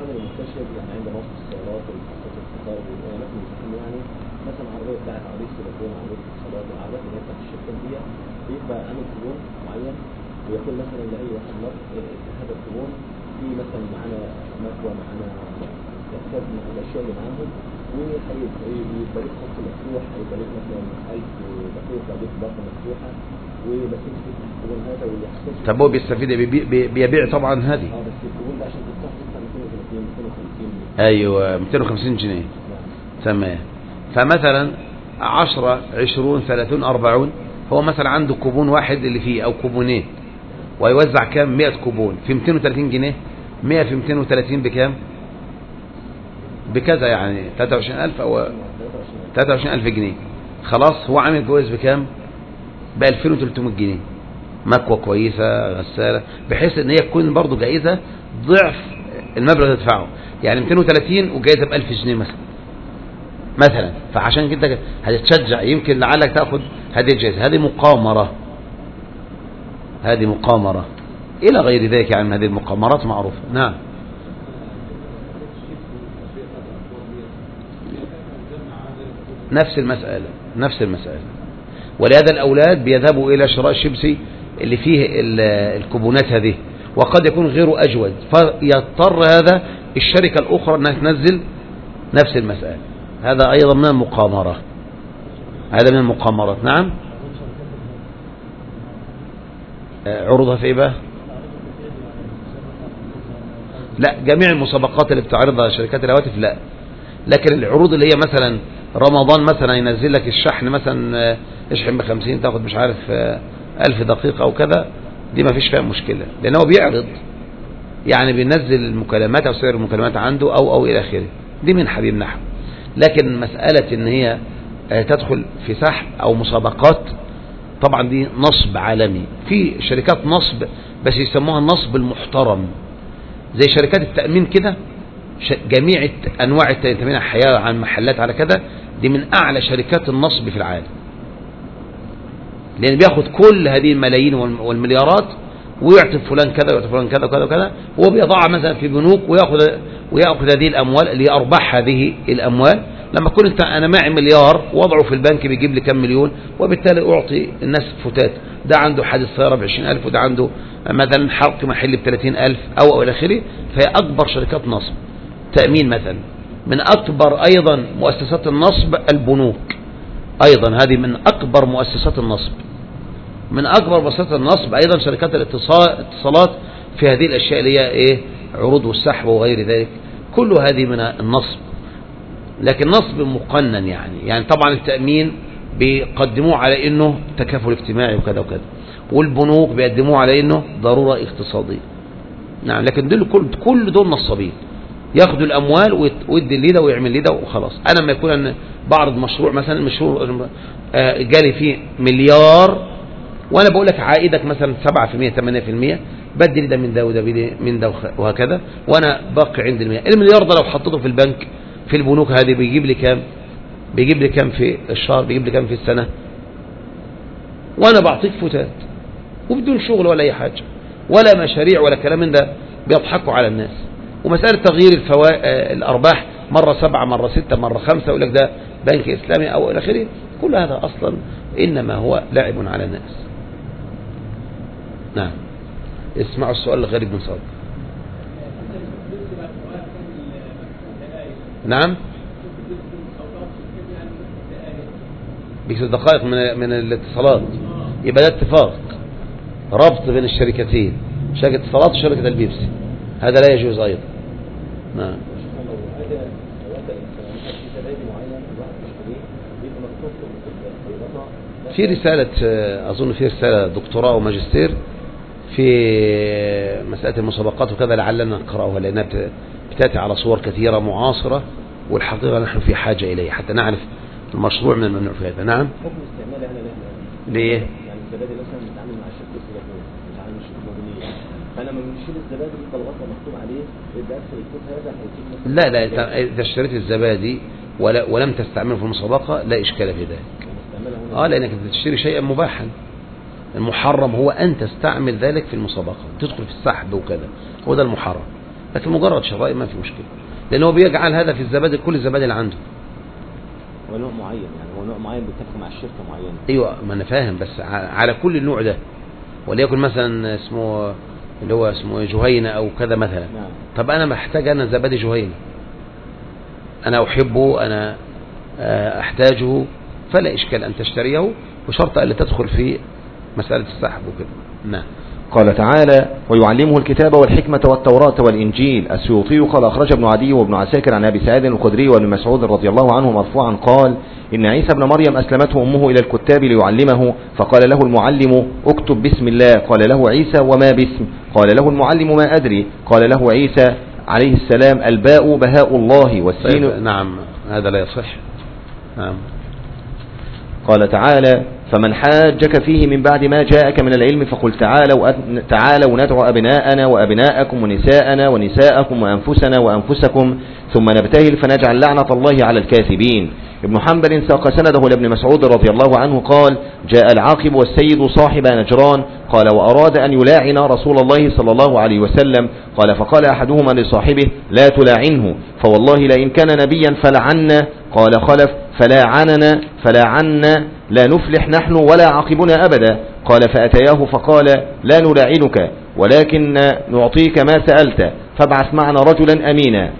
ويقول مثلا لأي واحد نص هذا الكوبون في مثلا معنا مكوى، معنا كتاب من الأشياء اللي معاهم، ويبقى لك خط مفتوح، هيبقى لك مثلا ألف دقيقة لك باقة مفتوحة، وبس تفتح الكوبون هذا ويحتاج. طب هو بيستفيد بيبيع, بيبيع طبعا هذه. اه بس الكوبون ده عشان تفتح تدفع مئتين وثلاثين مئتين وخمسين. ايوه مئتين وخمسين جنيه. تمام. فمثلا عشرة عشرون ثلاثون أربعون، هو مثلا عنده كوبون واحد اللي فيه او كوبونين، ويوزع كام؟ مئة كوبون في مئتين وثلاثين جنيه، مئة في مئتين وثلاثين بكام؟ بكذا يعني ثلاثة وعشرين ألف او ثلاثة وعشرين ألف جنيه. خلاص هو عامل جوائز بكام؟ ب ألفين وثلاثمائة جنيه، مكوة كويسة، غسالة، بحيث ان هي تكون برضو جائزة ضعف المبلغ اللي تدفعه، يعني مئتين وثلاثين وجائزة ب ألف جنيه مثلا مثلا. فعشان كده هتتشجع، يمكن لعلك تاخذ هذه الجائزة. هذه مقامرة، هذه مقامرة إلى غير ذلك، يعني هذه المقامرات معروفة. نعم. نفس المسألة، نفس المسألة. ولهذا الأولاد بيذهبوا إلى شراء الشيبسي اللي فيه الكوبونات هذه، وقد يكون غيره أجود، فيضطر هذا الشركة الأخرى أنها تنزل نفس المسألة. هذا أيضا من المقامرة، هذا من المقامرات. نعم. عروضها في ايه بقى؟ لا، جميع المسابقات اللي بتعرضها شركات الهواتف لا، لكن العروض اللي هي مثلا رمضان مثلا ينزل لك الشحن مثلا اشحن بخمسين تاخد مش عارف ألف دقيقة او كذا، دي ما فيش فيها مشكلة، لان هو بيعرض يعني بينزل المكالمات او سعر المكالمات عنده او او الى اخره، دي من حبيب نحو. لكن مسألة ان هي تدخل في سحب او مسابقات طبعا دي نصب عالمي. في شركات نصب بس يسموها النصب المحترم، زي شركات التأمين كده، جميع أنواع التأمين الحياة عن محلات على كده، دي من أعلى شركات النصب في العالم، لأن بياخد كل هذه الملايين والمليارات ويعطي فلان كذا ويعطي فلان كذا وكذا وكذا، هو بيضعها مثلا في بنوك ويأخذ ويأخذ هذه الأموال لأرباح هذه الأموال. لما كنت انت انا معي مليار وضعه في البنك بيجيب لي كم مليون، وبالتالي اعطي الناس فتات، ده عنده حادث سيارة بعشرين ألف، وده عنده مثلا حرق محل بثلاثين ألف او او الى اخره. فهي اكبر شركات نصب تأمين مثلا. من اكبر ايضا مؤسسات النصب البنوك، ايضا هذه من اكبر مؤسسات النصب. من اكبر مؤسسات النصب ايضا شركات الاتصالات في هذه الاشياء اللي هي ايه، عروض والسحب وغير ذلك، كل هذه من النصب، لكن نصب مقنن. يعني يعني طبعا التأمين بيقدموه على انه تكافل اجتماعي وكذا وكذا، والبنوك بيقدموه على انه ضرورة اقتصادية. نعم، لكن دول كل كل دول نصابين، ياخدوا الاموال ويدي اللي ده ويعمل اللي ده وخلاص. انا لما يكون أن بعرض مشروع مثلا، مشروع جالي فيه مليار وانا بقول لك عائدك مثلا سبعة في المية ثمانية في المية، بدي ده من ده وده من ده وهكذا، وانا باقي عندي المليار. المليار ده لو حطيته في البنك في البنوك هذه بيجيب لي كام؟ بيجيب لي كام في الشهر؟ بيجيب لي كام في السنة؟ وانا بعطيك فتات وبدون شغل ولا اي حاجة ولا مشاريع ولا كلام من ده، بيضحكوا على الناس. ومسألة تغيير الفوائد الارباح مرة سبعة مرة ستة مرة خمسة يقول لك ده بنك اسلامي او الى اخره، كل هذا اصلا انما هو لعب على الناس. نعم، اسمعوا السؤال الغريب من صوت. نعم، بيكسر دقائق من من الاتصالات، يبقى ده اتفاق ربط بين الشركتين، شركة اتصالات وشركة البيبسي، هذا لا يجوز ايضا. نعم. في رسالة أظن في رسالة دكتوراه وماجستير في مسألة المسابقات وكذا، لعلنا نقرأها لأنها بتأتي على صور كثيرة معاصرة، والحقيقة نحن في حاجة إليه حتى نعرف المشروع من الممنوع في هذا. نعم. حكم استعمال يعني ليه؟ ليه؟ يعني الزبادي مثلا بنتعامل مع شركة الزبادي، بنتعامل مع شركة مدنية، فلما بنشيل الزبادي بيبقى الغطا مكتوب عليه يبقى أكثر الكود هذا هيجيب. لا لا، إذا اشتريت الزبادي ولا ولم تستعمله في المسابقة لا إشكال في ذلك. اه لأنك تشتري شيئا مباحا. المحرم هو أن تستعمل ذلك في المسابقة، تدخل في السحب وكذا، هو ده المحرم. لكن مجرد شراء ما في مشكلة، لأنه بيجعل هذا في الزبادي كل الزبادي اللي عنده. هو نوع معين، يعني هو نوع معين بيتفق مع الشركة معينة. ايوه ما انا فاهم، بس على كل النوع ده، وليكن مثلا اسمه اللي هو اسمه جهينة او كذا مثلا. نعم. طب انا محتاج انا زبادي جهينة، انا احبه، انا احتاجه، فلا اشكال ان تشتريه، وشرط الا تدخل في مسألة السحب وكده. نعم. قال تعالى: ويعلمه الكتاب والحكمة والتوراة والإنجيل. السيوطي قال: أخرج ابن عدي وابن عساكر عن أبي سعيد الخدري وابن مسعود رضي الله عنه مرفوعا قال: إن عيسى ابن مريم أسلمته أمه إلى الكتاب ليعلمه، فقال له المعلم: اكتب بسم الله. قال له عيسى: وما باسم؟ قال له المعلم: ما أدري. قال له عيسى عليه السلام: الباء بهاء الله والسين. طيب نعم، هذا لا يصح. نعم. قال تعالى: فمن حاجك فيه من بعد ما جاءك من العلم فقل تعالوا تعالوا ندعو أبناءنا وأبناءكم ونساءنا ونساءكم وأنفسنا وأنفسكم ثم نبتهل فنجعل لعنة الله على الكاذبين. ابن حنبل ساق سنده لابن مسعود رضي الله عنه قال: جاء العاقب والسيد صاحب نجران، قال: وأراد أن يلاعن رسول الله صلى الله عليه وسلم، قال: فقال أحدهما لصاحبه: لا تلاعنه، فوالله لئن كان نبيا فلعنا. قال خلف: فلاعننا فلاعنا لا نفلح نحن ولا عاقبنا أبدا. قال: فأتياه فقال: لا نلاعنك ولكن نعطيك ما سألت، فابعث معنا رجلا أمينا.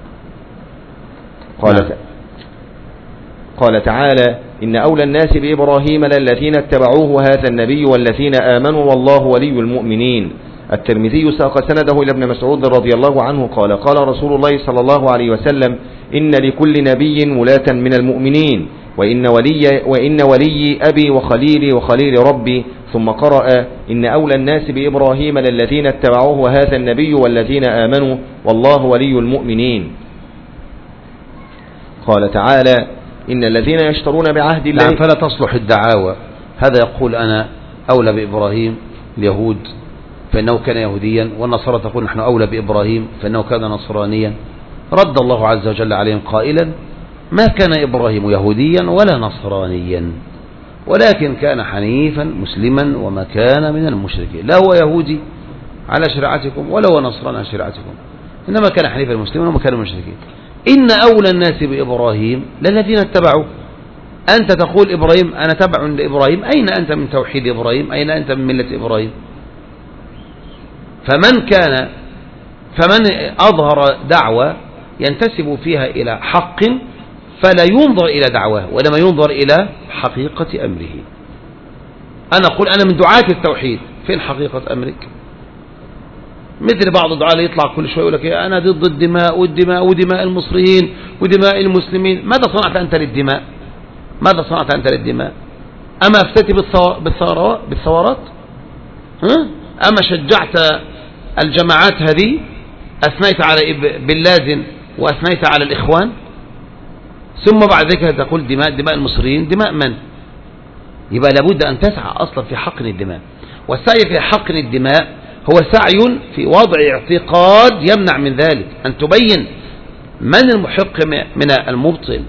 قال نعم. قال تعالى: إن أولى الناس بإبراهيم للذين اتبعوه هذا النبي والذين آمنوا والله ولي المؤمنين. الترمذي ساق سنده إلى ابن مسعود رضي الله عنه قال: قال رسول الله صلى الله عليه وسلم: إن لكل نبي ولاة من المؤمنين، وإن ولي, وإن ولي أبي وخليلي وخليل ربي. ثم قرأ: إن أولى الناس بإبراهيم للذين اتبعوه هذا النبي والذين آمنوا والله ولي المؤمنين. قال تعالى: إن الذين يشترون بعهد الله. نعم، فلا تصلح الدعاوى. هذا يقول أنا أولى بإبراهيم اليهود فإنه كان يهوديا، والنصارى تقول نحن أولى بإبراهيم فإنه كان نصرانيا. رد الله عز وجل عليهم قائلا: ما كان إبراهيم يهوديا ولا نصرانيا ولكن كان حنيفا مسلما وما كان من المشركين. لا هو يهودي على شريعتكم ولا هو نصراني على شريعتكم، إنما كان حنيفا مسلما وما كان من المشركين. إن أولى الناس بإبراهيم للذين اتبعوا. أنت تقول إبراهيم أنا تبع لإبراهيم، أين أنت من توحيد إبراهيم؟ أين أنت من ملة إبراهيم؟ فمن كان فمن أظهر دعوة ينتسب فيها إلى حق فلا ينظر إلى دعواه ولما ينظر إلى حقيقة أمره. أنا أقول أنا من دعاة التوحيد، فين حقيقة أمرك؟ مثل بعض الدعاة يطلع كل شوي يقول لك أنا ضد الدماء والدماء ودماء المصريين ودماء المسلمين. ماذا صنعت أنت للدماء؟ ماذا صنعت أنت للدماء؟ أما أفتتي بالثورات؟ بالثورات؟ ها؟ أما شجعت الجماعات هذه أثنيت على بن لادن وأثنيت على الإخوان، ثم بعد ذلك تقول دماء دماء المصريين دماء من؟ يبقى لابد أن تسعى أصلا في حقن الدماء، والسعي في حقن الدماء هو سعي في وضع اعتقاد يمنع من ذلك، أن تبين من المحق من المبطل.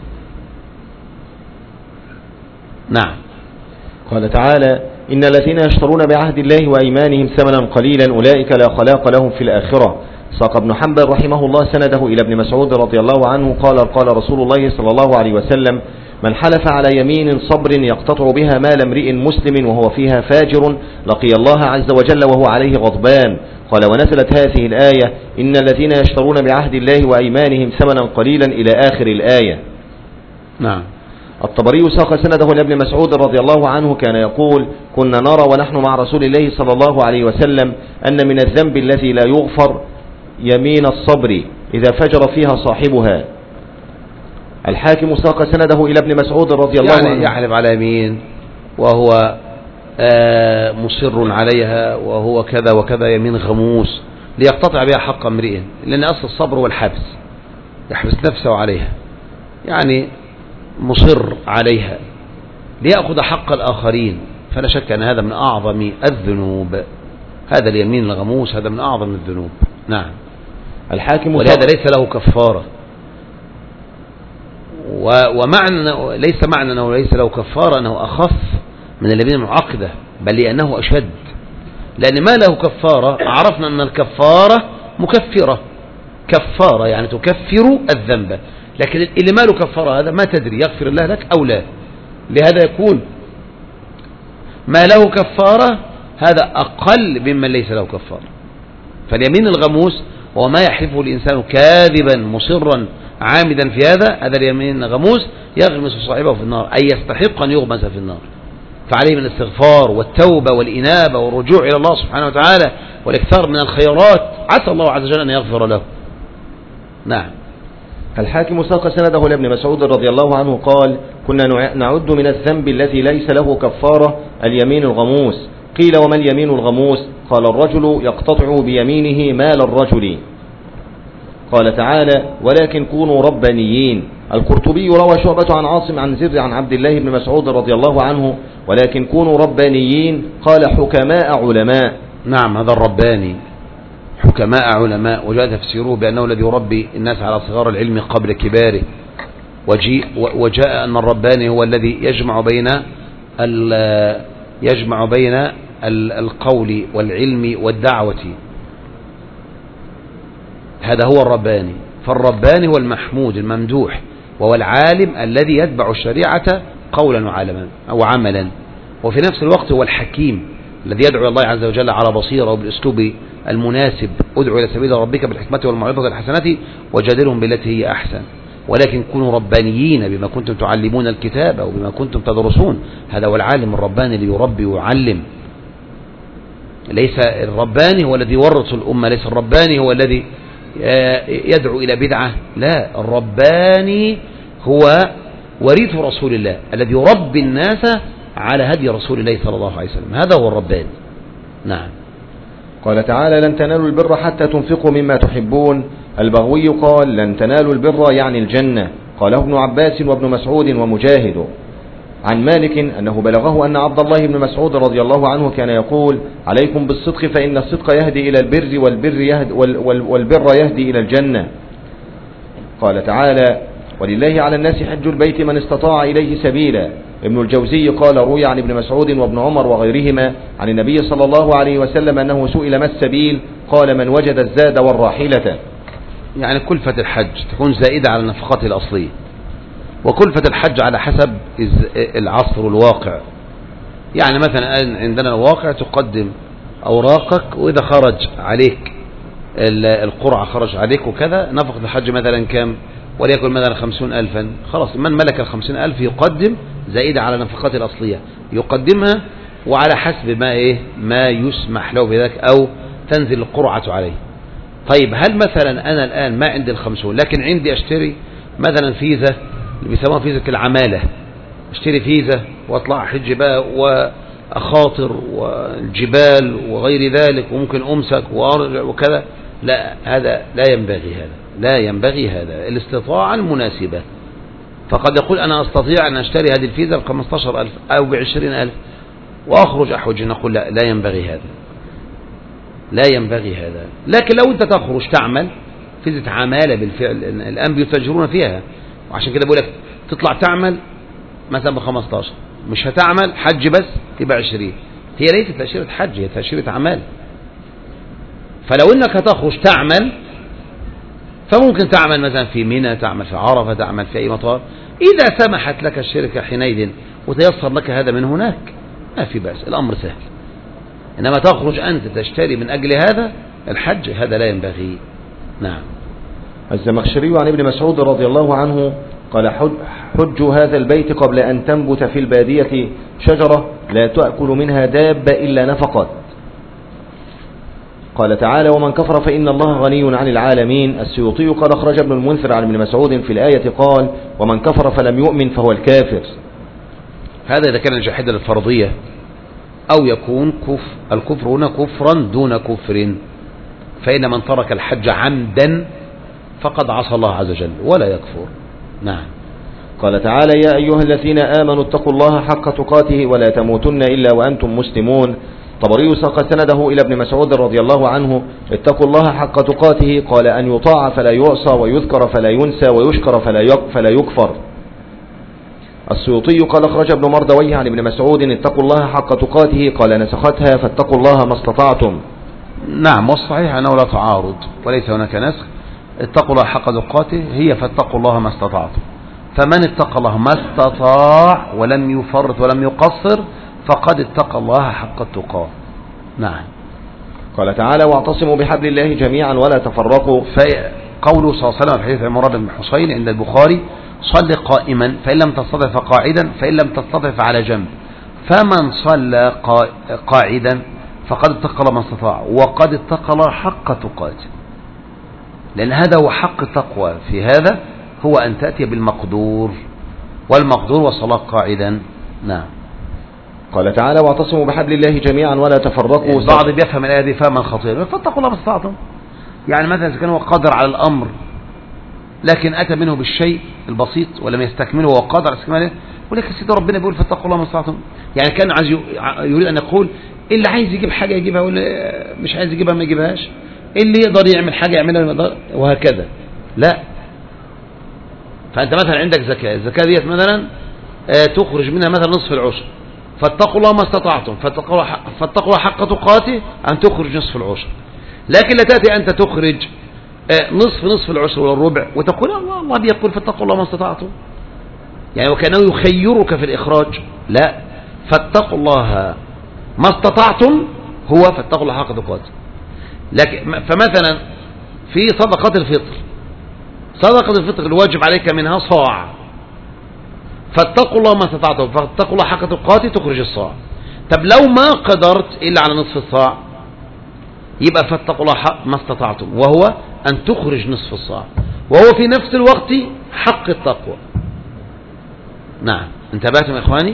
نعم. قال تعالى: إن الذين يشترون بعهد الله وأيمانهم ثمنا قليلا أولئك لا خلاق لهم في الآخرة. ساق ابن حنبل رحمه الله سنده إلى ابن مسعود رضي الله عنه قال: قال رسول الله صلى الله عليه وسلم: من حلف على يمين صبر يقتطع بها مال امرئ مسلم وهو فيها فاجر لقي الله عز وجل وهو عليه غضبان. قال: ونزلت هذه الآية: إن الذين يشترون بعهد الله وأيمانهم ثمنا قليلا إلى آخر الآية. نعم. الطبري ساق سنده لابن مسعود رضي الله عنه كان يقول: كنا نرى ونحن مع رسول الله صلى الله عليه وسلم أن من الذنب الذي لا يغفر يمين الصبر إذا فجر فيها صاحبها. الحاكم ساق سنده إلى ابن مسعود رضي الله يعني عنه يحلف على يمين وهو آه مصر عليها وهو كذا وكذا يمين غموس ليقتطع بها حق امرئ، لأن أصل الصبر هو الحبس، يحبس نفسه عليها، يعني مصر عليها ليأخذ حق الآخرين، فلا شك أن هذا من أعظم الذنوب، هذا اليمين الغموس هذا من أعظم الذنوب. نعم. الحاكم ولهذا ليس له كفارة، ومعنى ليس معنى أنه ليس له كفارة أنه أخف من اليمين المعقدة، بل لأنه أشد، لأن ما له كفارة عرفنا أن الكفارة مكفرة، كفارة يعني تكفر الذنب، لكن اللي ما له كفارة هذا ما تدري يغفر الله لك أو لا، لهذا يكون ما له كفارة هذا أقل ممن ليس له كفارة. فاليمين الغموس هو ما يحلفه الإنسان كاذبا مصرا عامدا في هذا، هذا اليمين الغموس يغمس صاحبه في النار، أي يستحق أن يغمس في النار، فعليه من الاستغفار والتوبة والإنابة والرجوع إلى الله سبحانه وتعالى والإكثار من الخيرات، عسى الله عز وجل أن يغفر له. نعم. الحاكم ساق سنده لابن مسعود رضي الله عنه قال: كنا نعد من الذنب الذي ليس له كفارة اليمين الغموس. قيل: وما اليمين الغموس؟ قال: الرجل يقتطع بيمينه مال الرجل. قال تعالى: ولكن كونوا ربانيين. القرطبي روى شعبة عن عاصم عن زر عن عبد الله بن مسعود رضي الله عنه: ولكن كونوا ربانيين. قال: حكماء علماء. نعم، هذا الرباني حكماء علماء، وجاء تفسيره بأنه الذي يربي الناس على صغار العلم قبل كباره، وجاء أن الرباني هو الذي يجمع بين يجمع بين القول والعلم والدعوة، هذا هو الرباني. فالرباني هو المحمود الممدوح، وهو العالم الذي يتبع الشريعة قولا وعلما أو عملا، وفي نفس الوقت هو الحكيم الذي يدعو الله عز وجل على بصيرة وبالأسلوب المناسب: ادعو إلى سبيل ربك بالحكمة والموعظة الحسنة وجادلهم بالتي هي أحسن، ولكن كونوا ربانيين بما كنتم تعلمون الكتاب أو بما كنتم تدرسون. هذا هو العالم الرباني اللي يربي ويعلم، ليس الرباني هو الذي يورث الأمة، ليس الرباني هو الذي يدعو إلى بدعة، لا، الرباني هو وريث رسول الله الذي يربي الناس على هدي رسول الله صلى الله عليه وسلم، هذا هو الرباني. نعم. قال تعالى: لن تنالوا البر حتى تنفقوا مما تحبون. البغوي قال: لن تنالوا البر يعني الجنة. قاله ابن عباس وابن مسعود ومجاهد. عن مالك أنه بلغه أن عبد الله بن مسعود رضي الله عنه كان يقول: عليكم بالصدق فإن الصدق يهدي إلى البر والبر يهدي, والبر يهدي إلى الجنة. قال تعالى: ولله على الناس حج البيت من استطاع إليه سبيلا. ابن الجوزي قال: روي عن ابن مسعود وابن عمر وغيرهما عن النبي صلى الله عليه وسلم أنه سئل ما السبيل؟ قال: من وجد الزاد والراحلة. يعني كلفة الحج تكون زائدة على النفقات الأصلية، وكلفة الحج على حسب العصر والواقع. يعني مثلا عندنا الواقع تقدم أوراقك، وإذا خرج عليك القرعة خرج عليك وكذا، نفقة الحج مثلا كم؟ وليكن مثلا خمسون ألفا، خلاص من ملك الخمسين ألف يقدم زائدة على نفقات الأصلية، يقدمها وعلى حسب ما إيه ما يسمح له بذلك أو تنزل القرعة عليه. طيب هل مثلا أنا الآن ما عندي الخمسون، لكن عندي أشتري مثلا فيزا اللي بيسموها فيزا العمالة، اشتري فيزا واطلع حج بقى خاطر والجبال وغير ذلك، وممكن أمسك وأرجع وكذا، لا، هذا لا ينبغي، هذا لا ينبغي، هذا الاستطاعة المناسبة. فقد يقول أنا أستطيع أن أشتري هذه الفيزا ب خمسة عشر ألف أو ب عشرين ألف وأخرج أحوج، نقول لا، لا ينبغي هذا، لا ينبغي هذا. لكن لو أنت تخرج تعمل فيزا عمالة بالفعل، الآن بيتاجرون فيها، وعشان كده بقول لك تطلع تعمل مثلا ب خمسة عشر، مش هتعمل حج بس يبقى عشرين، هي ليست تأشيرة حج، هي تأشيرة عمال. فلو انك هتخرج تعمل فممكن تعمل مثلا في منى، تعمل في عرفة، تعمل في اي مطار، اذا سمحت لك الشركة حينئذ وتيسر لك هذا من هناك ما في بأس، الامر سهل. انما تخرج انت تشتري من اجل هذا الحج، هذا لا ينبغي. نعم. الزمخشري عن ابن مسعود رضي الله عنه قال حجوا هذا البيت قبل أن تنبت في البادية شجرة لا تأكل منها دابة إلا نفقت. قال تعالى ومن كفر فإن الله غني عن العالمين. السيوطي قال أخرج ابن المنذر عن ابن مسعود في الآية قال ومن كفر فلم يؤمن فهو الكافر. هذا إذا كان جاحدا للفرضية، أو يكون كفر، الكفر هنا كفرا دون كفر، فإن من ترك الحج عمدا فقد عصى الله عز وجل ولا يكفر. نعم. قال تعالى يا أيها الذين آمنوا اتقوا الله حق تقاته ولا تموتن إلا وأنتم مسلمون. طبري ساق سنده إلى ابن مسعود رضي الله عنه اتقوا الله حق تقاته قال أن يطاع فلا يعصى ويذكر فلا ينسى ويشكر فلا يكفر. السيوطي قال أخرج ابن مردويه عن ابن مسعود اتقوا الله حق تقاته قال نسختها فاتقوا الله ما استطعتم. نعم، والصحيح أنه لا تعارض وليس هناك نسخ. اتقوا الله حق تقاته هي فاتقوا الله ما استطعتم، فمن اتقى الله ما استطاع ولم يفرط ولم يقصر فقد اتقى الله حق التقاه. نعم. قال تعالى واعتصموا بحبل الله جميعا ولا تفرقوا. فقوله صلى الله عليه وسلم في حديث عمران بن حصين عند البخاري صل قائما فإن لم تستطع فقاعدا فإن لم تستطع فعلى جنب، فمن صلى قاعدا فقد اتقى الله ما استطاع وقد اتقى الله حق تقاته، لأن هذا هو حق التقوى في هذا، هو أن تأتي بالمقدور، والمقدور والصلاة قاعدا. نعم. قال تعالى واعتصموا بحبل الله جميعا ولا تفرقوا. البعض بيفهم الآية دي فهما خطير، فاتقوا الله ما استطعتم، يعني مثلا إذا كان هو قادر على الأمر لكن أتى منه بالشيء البسيط ولم يستكمله وهو قادر على استكماله، ولكن سيدنا ربنا بيقول فاتقوا الله ما استطعتم، يعني كان عايز يريد أن يقول اللي عايز يجيب حاجة يجيبها واللي مش عايز يجيبها ما يجيبهاش، اللي يقدر يعمل حاجة يعملها وهكذا. لا، فأنت مثلا عندك زكاة، الزكاة ديت مثلا تخرج منها مثلا نصف العشر، فاتقوا الله ما استطعتم، فاتقوا الله حق تقاته أن تخرج نصف العشر. لكن لا تأتي أنت تخرج نصف نصف العشر ولا الربع وتقول الله الله بيقول فاتقوا الله ما استطعتم، يعني وكأنه يخيرك في الإخراج. لا، فاتقوا الله ما استطعتم هو فاتقوا الله حق تقاته. لكن فمثلا في صدقة الفطر، صدقة الفطر الواجب عليك منها صاع، فاتقوا الله ما استطعتم فاتقوا الله حق تقاته تخرج الصاع. طب لو ما قدرت إلا على نصف الصاع يبقى فاتقوا الله حق ما استطعتم، وهو أن تخرج نصف الصاع، وهو في نفس الوقت حق التقوى. نعم. انتبهتم يا إخواني؟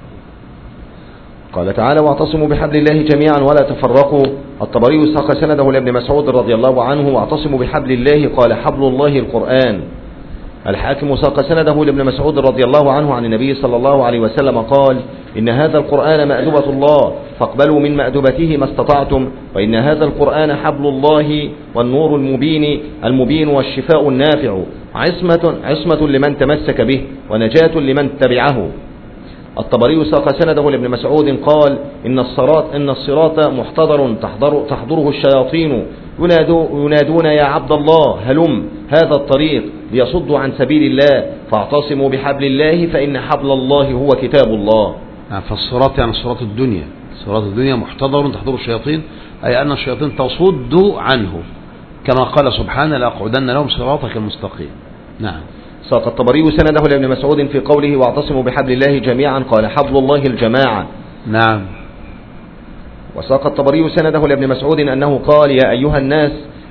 قال تعالى واعتصموا بحبل الله جميعا ولا تفرقوا. الطبري ساق سنده لابن مسعود رضي الله عنه واعتصموا بحبل الله قال حبل الله القرآن. الحاكم ساق سنده لابن مسعود رضي الله عنه عن النبي صلى الله عليه وسلم قال إن هذا القرآن مأدبة الله فاقبلوا من مأدبته ما استطعتم، وإن هذا القرآن حبل الله والنور المبين المبين والشفاء النافع، عصمة, عصمة لمن تمسك به ونجاة لمن تبعه. الطبري ساق سنده لابن مسعود قال إن الصراط, إن الصراط محتضر تحضر تحضره الشياطين ينادو ينادون يا عبد الله هلم هذا الطريق ليصدوا عن سبيل الله فاعتصموا بحبل الله فإن حبل الله هو كتاب الله. فالصراط يعني صراط الدنيا، صراط الدنيا محتضر تحضره الشياطين، أي أن الشياطين تصد عنه، كما قال سبحانه لأقعدن لهم صراطك المستقيم. نعم. ساق الطبري سنده لابن مسعود في قوله واعتصموا بحبل الله جميعا قال حبل الله الجماعة. نعم. وساق الطبري سنده لابن مسعود أنه قال يا أيها الناس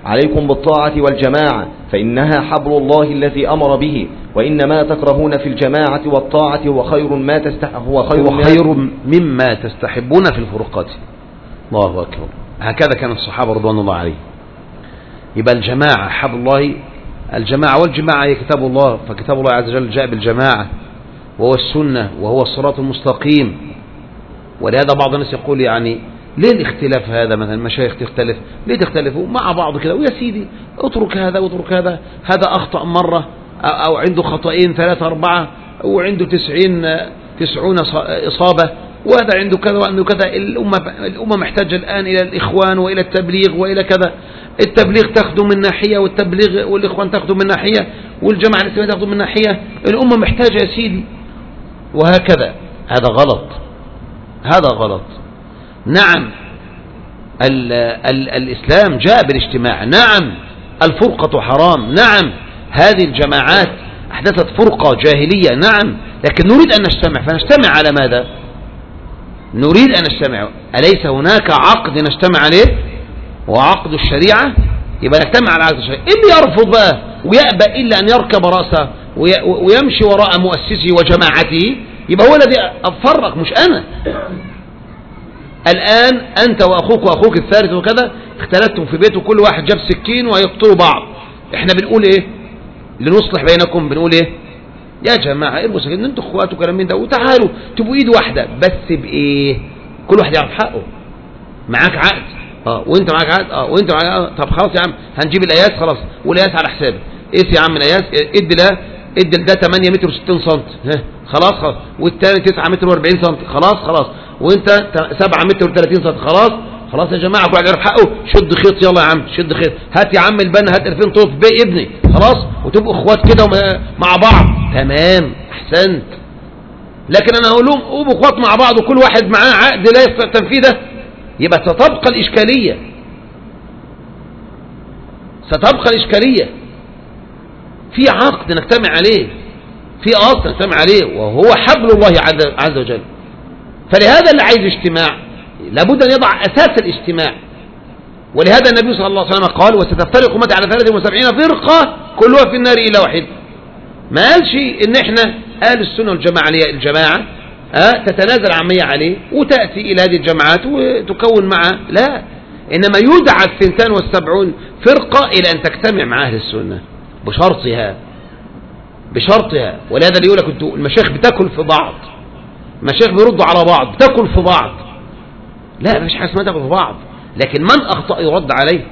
عليكم بالطاعة والجماعة فإنها حبل الله الذي أمر به، وإن ما تكرهون في الجماعة والطاعة هو خير ما تستح هو خير, هو خير مما تستحبون في الفرقات. الله أكبر. هكذا كان الصحابة رضوان الله عليهم. يبقى الجماعة حبل الله، الجماعة والجماعة هي كتاب الله، فكتاب الله عز وجل جاء بالجماعة وهو السنة وهو الصراط المستقيم. ولهذا بعض الناس يقول يعني ليه الاختلاف هذا؟ مثلا المشايخ تختلف، ليه تختلفوا مع بعض كده؟ ويا سيدي اترك هذا واترك هذا، هذا أخطأ مرة أو عنده خطأين ثلاثة أربعة وعنده تسعين تسعون إصابة، وهذا عنده كذا وعنده كذا. الأمة الأمة محتاجة الآن إلى الإخوان وإلى التبليغ وإلى كذا. التبليغ تاخده من ناحية، والتبليغ والإخوان تاخده من ناحية، والجماعة الإسلامية تاخده من ناحية. الأمة محتاجة يا سيدي، وهكذا. هذا غلط، هذا غلط. نعم ال ال الإسلام جاء بالاجتماع، نعم الفرقة حرام، نعم هذه الجماعات أحدثت فرقة جاهلية، نعم، لكن نريد أن نجتمع. فنجتمع على ماذا؟ نريد أن نجتمع، أليس هناك عقد نجتمع عليه وعقد الشريعة؟ يبقى نجتمع على عقد الشريعة. اللي يرفض بقى ويأبى إلا أن يركب رأسه ويمشي وراء مؤسسه وجماعته، يبقى هو الذي أفرق مش أنا. الآن أنت وأخوك وأخوك الثالث وكذا اختلفتم في بيته، كل واحد جاب سكين ويقتلوا بعض. احنا بنقول ايه لنصلح بينكم؟ بنقول ايه يا جماعة ارموا سكين، انتوا اخوات وكلام من ده، وتعالوا تبقوا ايد واحدة، بس بايه؟ كل واحد يعرف حقه. معاك عقد اه وانت معاك عقد اه وانت معاك عقد. طب خلاص يا عم هنجيب القياس، خلاص والقياس على حسابي. قيس يا عم القياس، ادي ده ادي ده ثمانية متر وستين سنتي، ها خلاص خلاص، والثاني تسعة متر وأربعين سنتي، خلاص خلاص، وانت سبعة متر وثلاثين سنتي، خلاص خلاص يا جماعة، كل واحد يعرف حقه. شد خيط يلا يا عم، شد خيط، هات يا عم البنا، هات ألفين طوط بي ابني، خلاص، وتبقوا اخوات كده مع بعض. تمام احسنت. لكن انا اقول لهم قوموا اخوات مع بعض وكل واحد معاه عقد لا يستطيع تنفيذه، يبقى ستبقى الاشكاليه، ستبقى الاشكاليه. في عقد نجتمع عليه، في اصل نجتمع عليه وهو حبل الله عز وجل. فلهذا اللي عايز اجتماع لابد ان يضع اساس الاجتماع. ولهذا النبي صلى الله عليه وسلم قال وستفترق امتي على ثلاث وسبعين فرقه كلها في النار الا واحد. ما قالش ان احنا اهل السنه والجماعه الجماعه أه تتنازل عمية عليه وتاتي الى هذه الجماعات وتكون معها، لا، انما يدعى الثنتان والسبعون فرقه الى ان تجتمع مع اهل السنه بشرطها بشرطها. ولهذا اللي يقول لك انتوا المشايخ بتاكل في بعض، المشايخ بيردوا على بعض، بتاكل في بعض. لا، مفيش حاجه اسمها تاكل في بعض، لكن من اخطأ يرد عليه.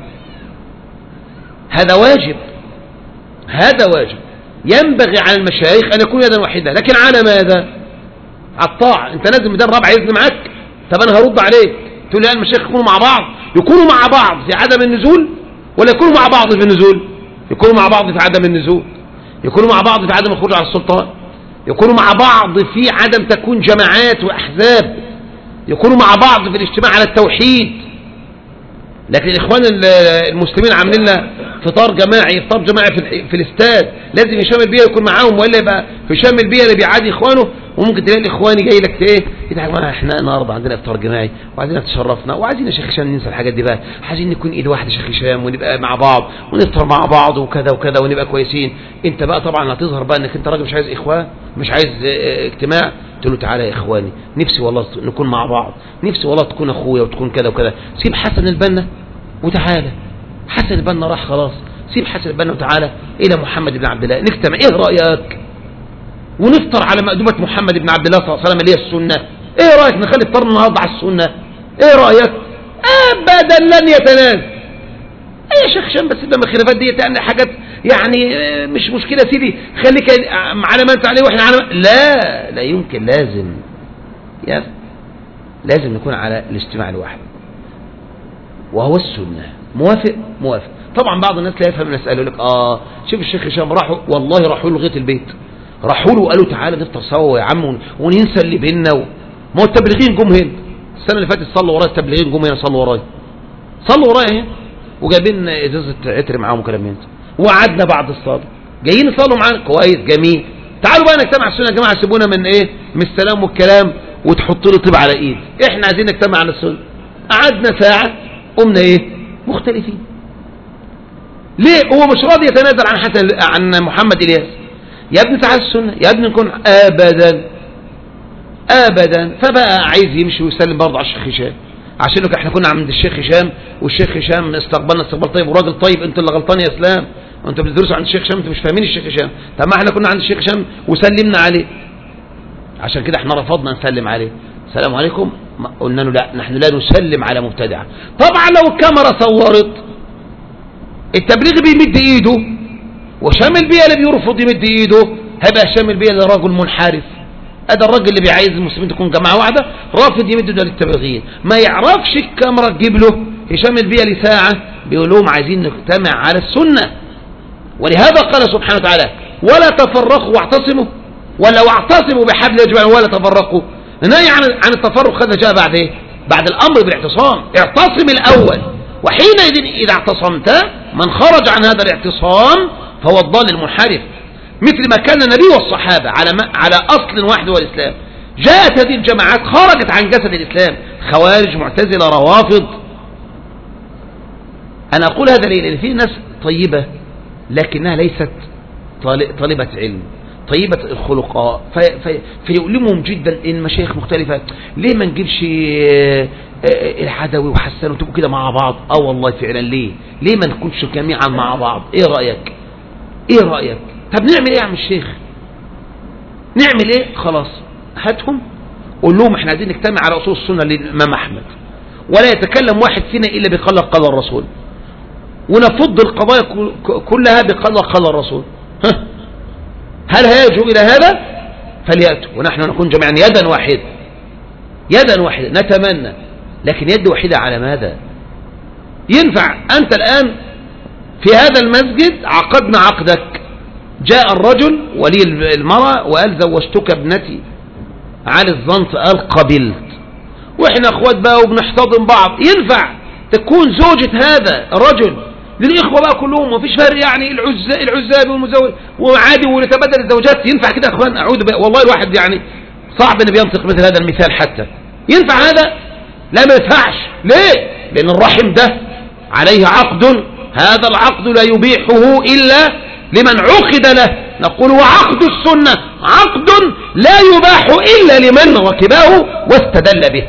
هذا واجب، هذا واجب. ينبغي على المشايخ ان يكونوا يدا واحده، لكن على ماذا؟ على الطاعه. انت لازم ده الرابع يذن معاك، طب انا هرد عليك تقول لي المشايخ يكونوا مع بعض، يكونوا مع بعض في عدم النزول ولا يكونوا مع بعض في النزول؟ يكونوا مع بعض في عدم النزول، يكونوا مع بعض في عدم الخروج على السلطان، يكونوا مع بعض في عدم تكون جماعات واحزاب، يكونوا مع بعض في الاجتماع على التوحيد. لكن الاخوان المسلمين عاملين لنا فطار جماعي، افطار جماعي في, في الاستاد، لازم هشام البيه يكون معاهم، والا يبقى هشام البيه اللي بيعادي اخوانه. وممكن تلاقي الاخواني جاي لك ايه يا احنا النهارده عندنا افطار جماعي وعايزين تشرفنا وعايزين يا شيخ هشام ننسى الحاجات دي بقى، عايزين نكون ايد واحده يا شيخ هشام ونبقى مع بعض ونفطر مع بعض وكذا وكذا ونبقى كويسين. انت بقى طبعا هتظهر بقى انك انت راجل مش عايز اخوان، مش عايز اه اجتماع. تقول له تعالى يا اخواني، نفسي والله نكون مع بعض، نفسي والله تكون اخويا وتكون كذا وكذا. سيب حسن البنا وتعالى. حسن البنا راح خلاص، سيب حسن البنا وتعالى الى محمد بن عبد الله نجتمع. ايه رايك؟ ونفطر على مأدبة محمد بن عبد الله صلى الله عليه وسلم اللي هي السنه. ايه رايك نخلي الفطار النهارده على السنه؟ ايه رايك؟ ابدا لن يتنازل. ايه يا شيخ هشام بس لما الخلافات دي يعني حاجات يعني مش مشكله سيدي، خليك على ما انت عليه واحنا على ما... لا لا يمكن، لازم يا لازم نكون على الاجتماع الواحد وهو السنه. موافق؟ موافق. طبعا بعض الناس لا يفهم المساله، يقول لك اه شوف الشيخ هشام راحوا والله راحوا له لغايه البيت، راحوا له وقالوا تعالى نفطر سوا يا عم وننسى اللي بيننا و... ما هو التبليغين جم هنا السنه اللي فاتت، صلوا ورايا التبليغين جم هنا، صلوا ورايا صلوا ورايا هنا وجايبين ازازه عطر معاهم وكلام من ده، وقعدنا بعد الصلاه جايين يصلوا معانا كويس جميل. تعالوا بقى نجتمع السنه يا جماعه، سيبونا من ايه من السلام والكلام وتحط لي طيب على ايد، احنا عايزين نجتمع على السنه. قعدنا ساعه قمنا ايه مختلفين. ليه هو مش راضي يتنازل عن حسن عن محمد إلياس؟ يا ابني تعال السنة، يا ابني نكون أبدا أبدا. فبقى عايز يمشي ويسلم برضه على الشيخ هشام، عشان احنا كنا عند الشيخ هشام والشيخ هشام استقبلنا استقبال طيب وراجل طيب. انت اللي غلطان يا اسلام، انتوا بتدرسوا عند الشيخ هشام، انتوا مش فاهمين الشيخ هشام. طب ما احنا كنا عند الشيخ هشام وسلمنا عليه، عشان كده احنا رفضنا نسلم عليه. السلام عليكم، قلنا له لا، نحن لا نسلم على مبتدعة. طبعا لو الكاميرا صورت التبليغ بيمد ايده وشام البيئة اللي بيرفض يمد ايده، هيبقى شام البيئة اللي راجل منحرف. هذا الراجل اللي بيعايز المسلمين تكون جماعة واحدة رافض يمد ايده للتبليغيين. ما يعرفش الكاميرا تجيب له هشام البيئة لساعة بيقول لهم عايزين نجتمع على السنة. ولهذا قال سبحانه وتعالى ولا تفرقوا واعتصموا، ولا واعتصموا بحبل يجمع ولا تفرقوا. نهي عن عن التفرق هذا جاء بعد ايه؟ بعد الامر بالاعتصام. اعتصم الاول، وحينئذ اذا اعتصمت من خرج عن هذا الاعتصام فهو الضال المنحرف، مثل ما كان النبي والصحابة على على اصل واحد هو الاسلام. جاءت هذه الجماعات خرجت عن جسد الاسلام، خوارج، معتزلة، روافض. انا اقول هذا ليه؟ لان في ناس طيبة لكنها ليست طالبة علم، طيبة الخلقاء، في في فيؤلمهم جدا ان مشايخ مختلفة. ليه ما نجيبش العدوي وحسن وتبقوا كده مع بعض؟ اه والله فعلا ليه ليه ما نكونش جميعا مع بعض؟ ايه رأيك ايه رأيك طب نعمل ايه يا عم الشيخ؟ نعمل ايه؟ خلاص هاتهم قول لهم احنا عايزين نجتمع على اصول السنة للامام احمد، ولا يتكلم واحد فينا الا بقال قال الرسول، ونفض القضايا كلها بقال قال الرسول. ها هل هيجوا إلى هذا؟ فليأتوا ونحن نكون جميعا يدا واحدة، يدا واحدة نتمنى، لكن يد واحدة على ماذا؟ ينفع أنت الآن في هذا المسجد عقدنا عقدك، جاء الرجل ولي المرأة وقال زوجتك ابنتي، على الظن قال قبلت، وإحنا أخوات بقى وبنحتضن بعض. ينفع تكون زوجة هذا الرجل للإخوة بقى كلهم ومفيش فرق يعني العزاب والمزوج وعادي ونتبادل الزوجات؟ ينفع كده يا أخوان؟ أعوذ بقى والله الواحد يعني صعب أن بينطق مثل هذا المثال حتى. ينفع هذا؟ لا ما ينفعش. ليه؟ لأن الرحم ده عليه عقد، هذا العقد لا يبيحه إلا لمن عقد له. نقول وعقد السنة عقد لا يباح إلا لمن ركبه واستدل به.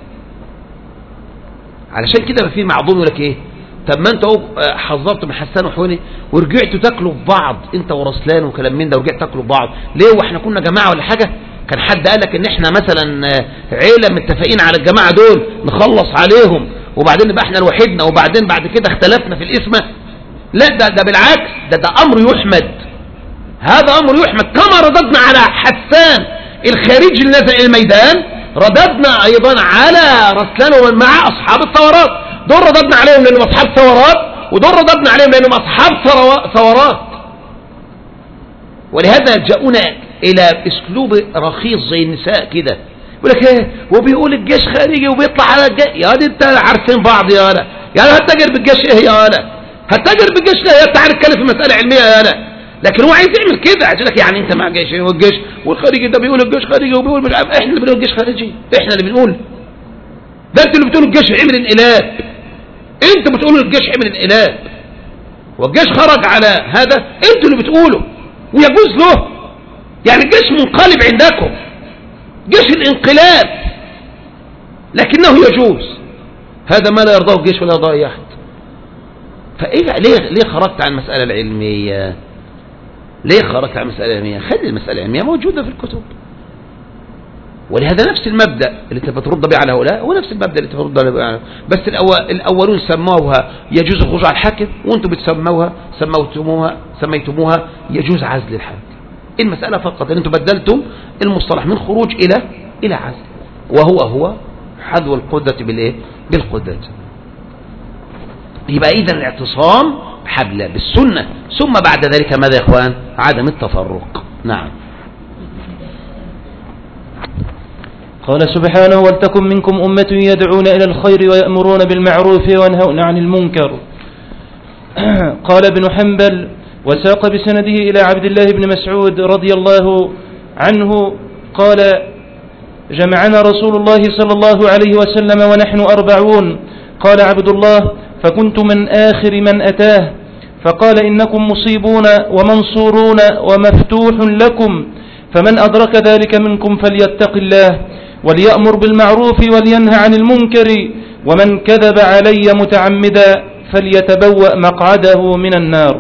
علشان كده في معظوم يقول لك ايه؟ طب ما انت حذرت من حسان وحوني ورجعتوا تاكلوا في بعض انت ورسلان وكلام من ده، ورجعتوا تاكلوا في بعض ليه؟ واحنا كنا جماعه ولا حاجه؟ كان حد قال لك ان احنا مثلا عيله متفقين على الجماعه دول نخلص عليهم وبعدين نبقى احنا لوحدنا وبعدين بعد كده اختلفنا في الاسم؟ لا ده ده بالعكس، ده ده امر يحمد، هذا امر يحمد. كما رددنا على حسان الخارجي اللي نزل الميدان رددنا ايضا على رسلان ومن مع اصحاب الثورات. دول رددنا عليهم لانهم اصحاب ثورات، ودول رددنا عليهم لانهم اصحاب ثورات. ولهذا جاءونا الى اسلوب رخيص زي النساء كده، يقول لك ايه وبيقول الجيش خارجي وبيطلع على الجيش. يا دي انت عارفين بعض يا لا، يعني هتتاجر بالجيش ايه يا لا؟ هتتاجر بالجيش ليه؟ يا تعال نتكلم في مساله علميه يا لا. لكن هو عايز يعمل كده، عايز لك يعني انت مع الجيش والجيش والخارجي ده بيقول الجيش خارجي وبيقول مش عارف. احنا اللي بنقول الجيش خارجي، احنا اللي بنقول ده. انتوا اللي بتقولوا الجيش عمل انقلاب، انتوا بتقولوا الجيش عمل انقلاب والجيش خرج على هذا، انتوا اللي بتقولوا ويجوز له. يعني الجيش منقلب عندكم، جيش الانقلاب، لكنه يجوز. هذا ما لا يرضاه الجيش ولا يرضاه اي احد. فايه ليه ليه خرجت عن المساله العلميه؟ ليه خرجت عن المساله العلميه؟ خلي المساله العلميه موجوده في الكتب. ولهذا نفس المبدأ اللي انت بترد به على هؤلاء هو نفس المبدأ اللي انت بترد به على، بس الأول الأولون سموها يجوز الخروج على الحاكم، وانتم بتسموها سموتموها سميتموها يجوز عزل الحاكم. المسألة فقط ان انتم بدلتم المصطلح من خروج إلى إلى عزل، وهو هو حذو القدرة بالايه؟ بالقدرة. يبقى إذا الاعتصام حبل بالسنة، ثم بعد ذلك ماذا يا إخوان؟ عدم التفرق. نعم. قال سبحانه ولتكن منكم أمة يدعون إلى الخير ويأمرون بالمعروف وينهون عن المنكر. قال ابن حنبل وساق بسنده إلى عبد الله بن مسعود رضي الله عنه قال جمعنا رسول الله صلى الله عليه وسلم ونحن أربعون. قال عبد الله فكنت من آخر من أتاه فقال إنكم مصيبون ومنصورون ومفتوح لكم، فمن أدرك ذلك منكم فليتق الله وليأمر بالمعروف ولينهى عن المنكر، ومن كذب علي متعمدا فليتبوأ مقعده من النار.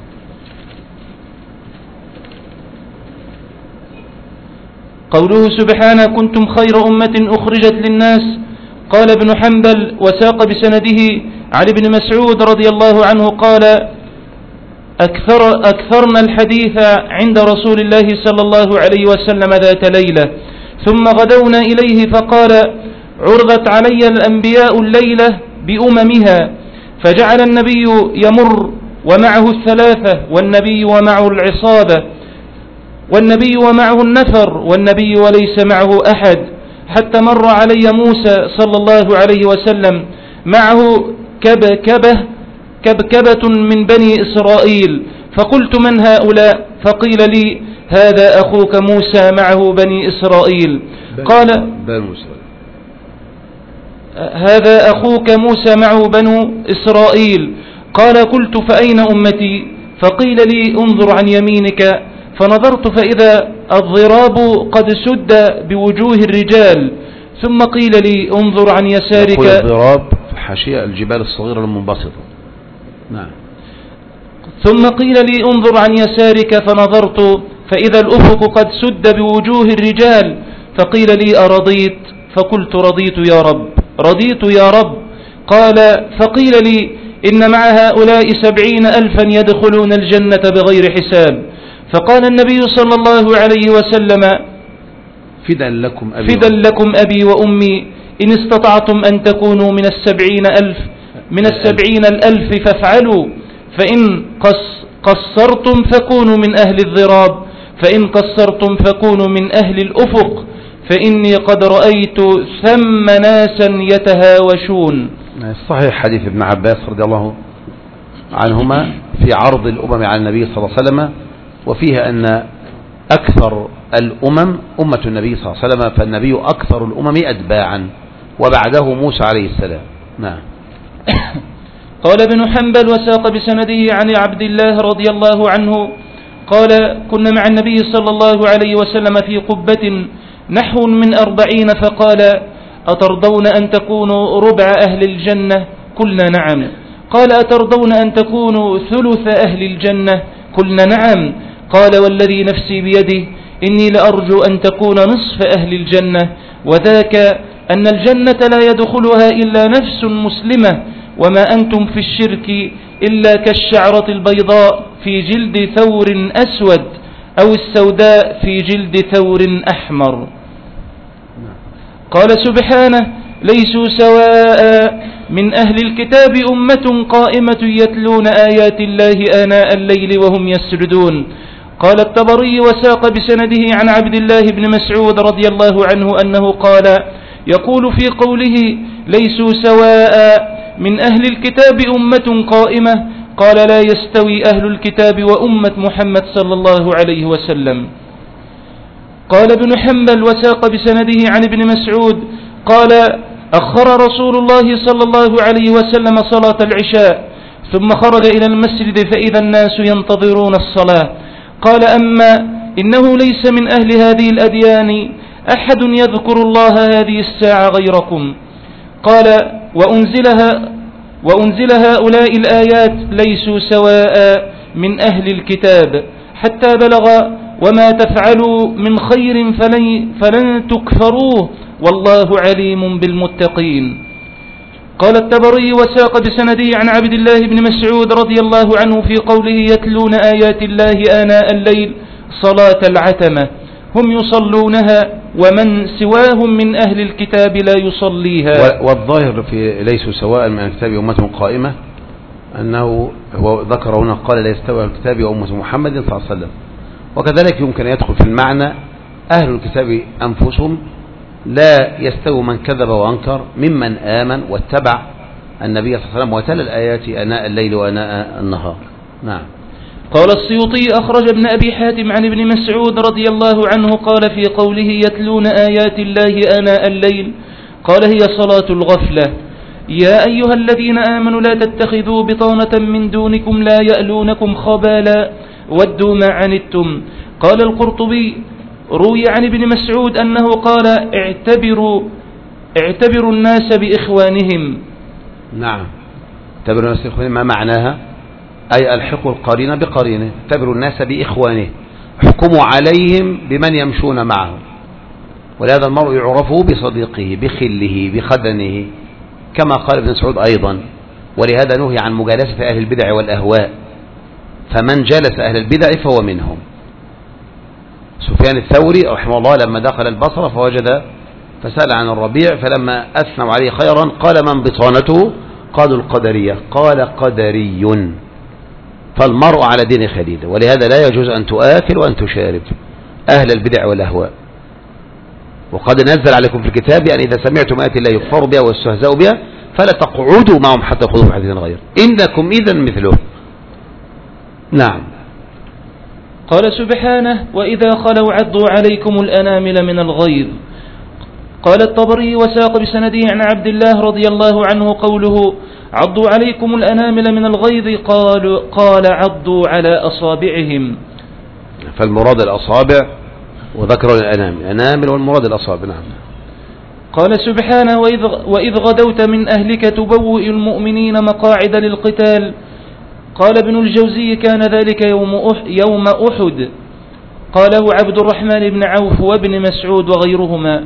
قوله سبحانه كنتم خير أمة أخرجت للناس. قال ابن حنبل وساق بسنده عن ابن مسعود رضي الله عنه قال أكثر أكثرنا الحديث عند رسول الله صلى الله عليه وسلم ذات ليلة، ثم غدونا إليه فقال عرضت علي الأنبياء الليلة بأممها، فجعل النبي يمر ومعه الثلاثة، والنبي ومعه العصابة، والنبي ومعه النفر، والنبي وليس معه أحد، حتى مر علي موسى صلى الله عليه وسلم معه كبكبة كبكبة من بني إسرائيل، فقلت من هؤلاء؟ فقيل لي هذا أخوك موسى معه بني إسرائيل. قال هذا أخوك موسى معه بنو إسرائيل. قال قلت فأين أمتي؟ فقيل لي انظر عن يمينك، فنظرت فإذا الضراب قد سد بوجوه الرجال، ثم قيل لي انظر عن يسارك. يقول الضراب في حاشية الجبال الصغيرة المنبسطة. نعم. ثم قيل لي انظر عن يسارك، فنظرت فإذا الأفق قد سد بوجوه الرجال، فقيل لي أرضيت؟ فقلت رضيت يا رب، رضيت يا رب. قال فقيل لي إن مع هؤلاء سبعين ألفا يدخلون الجنة بغير حساب. فقال النبي صلى الله عليه وسلم فدا لكم أبي, فدا لكم أبي وأمي، إن استطعتم أن تكونوا من السبعين ألف من السبعين الألف فافعلوا، فإن قص قصرتم فكونوا من أهل الضراب، فإن قصرتم فكونوا من أهل الأفق، فإني قد رأيت ثم ناسا يتهاوشون. صحيح حديث ابن عباس رضي الله عنهما في عرض الأمم على النبي صلى الله عليه وسلم، وفيها أن أكثر الأمم أمة النبي صلى الله عليه وسلم، فالنبي أكثر الأمم أتباعا وبعده موسى عليه السلام. نعم. قال ابن حنبل وساق بسنده عن عبد الله رضي الله عنه قال كنا مع النبي صلى الله عليه وسلم في قبة نحو من أربعين، فقال أترضون أن تكونوا ربع أهل الجنة؟ قلنا نعم. قال أترضون أن تكونوا ثلث أهل الجنة؟ قلنا نعم. قال والذي نفسي بيده إني لأرجو أن تكون نصف أهل الجنة، وذاك أن الجنة لا يدخلها إلا نفس مسلمة، وما أنتم في الشرك إلا كالشعرة البيضاء في جلد ثور أسود، أو السوداء في جلد ثور أحمر. قال سبحانه ليسوا سواء من أهل الكتاب أمة قائمة يتلون آيات الله آناء الليل وهم يسجدون. قال الطبري وساق بسنده عن عبد الله بن مسعود رضي الله عنه أنه قال يقول في قوله ليسوا سواء من أهل الكتاب أمة قائمة، قال لا يستوي أهل الكتاب وأمة محمد صلى الله عليه وسلم. قال ابن حنبل وساق بسنده عن ابن مسعود قال أخر رسول الله صلى الله عليه وسلم صلاة العشاء ثم خرج إلى المسجد فإذا الناس ينتظرون الصلاة. قال أما إنه ليس من أهل هذه الأديان أحد يذكر الله هذه الساعة غيركم. قال وأنزلها وأنزل هؤلاء الآيات ليسوا سواء من أهل الكتاب حتى بلغ وما تفعلوا من خير فلن, فلن تكفروه والله عليم بالمتقين. قال الطبري وساق بسنده عن عبد الله بن مسعود رضي الله عنه في قوله يتلون آيات الله آناء الليل صلاة العتمة هم يصلونها ومن سواهم من أهل الكتاب لا يصليها. والظاهر في ليسوا سواء من الكتاب أمة قائمة أنه هو ذكر هنا قال لا يستوي الكتاب وأمة محمد صلى الله عليه وسلم، وكذلك يمكن يدخل في المعنى أهل الكتاب أنفسهم لا يستوي من كذب وأنكر ممن آمن واتبع النبي صلى الله عليه وسلم وتلا الآيات آناء الليل وآناء النهار. نعم. قال السيوطي أخرج ابن أبي حاتم عن ابن مسعود رضي الله عنه قال في قوله يتلون آيات الله آناء الليل قال هي صلاة الغفلة، يا أيها الذين آمنوا لا تتخذوا بطانة من دونكم لا يألونكم خبالا ودوا ما عنتم. قال القرطبي روي عن ابن مسعود أنه قال اعتبروا اعتبروا الناس بإخوانهم. نعم، اعتبروا الناس بإخوانهم ما معناها؟ أي ألحقوا القرين بقرينه، اعتبروا الناس بإخوانه، احكموا عليهم بمن يمشون معه. ولهذا المرء يعرف بصديقه بخله بخدنه كما قال ابن مسعود أيضا. ولهذا نهي عن مجالسة أهل البدع والأهواء، فمن جلس أهل البدع فهو منهم. سفيان الثوري رحمه الله لما دخل البصرة فوجد فسأل عن الربيع، فلما أثنوا عليه خيرا قال من بطانته؟ قالوا القدرية، قال قدري. فالمرء على دين خليله، ولهذا لا يجوز أن تؤكل وأن تشارب أهل البدع والأهواء. وقد نزل عليكم في الكتاب أن إذا سمعتم آيات الله يكفر بها ويستهزأ بها فلا تقعدوا معهم حتى يخوضوا في حديث غيره إنكم إذا مثله. نعم. قال سبحانه وإذا خلوا عضوا عليكم الأنامل من الغيظ. قال الطبري وساق بسنده عن عبد الله رضي الله عنه قوله عضوا عليكم الأنامل من الغيظ قال, قال عضوا على أصابعهم. فالمراد الأصابع وذكر الأنامل، الأنامل والمراد الأصابع. نعم. قال سبحانه وإذ, وإذ غدوت من أهلك تبوئ المؤمنين مقاعد للقتال. قال ابن الجوزي كان ذلك يوم, أح يوم أحد. قاله عبد الرحمن بن عوف وابن مسعود وغيرهما.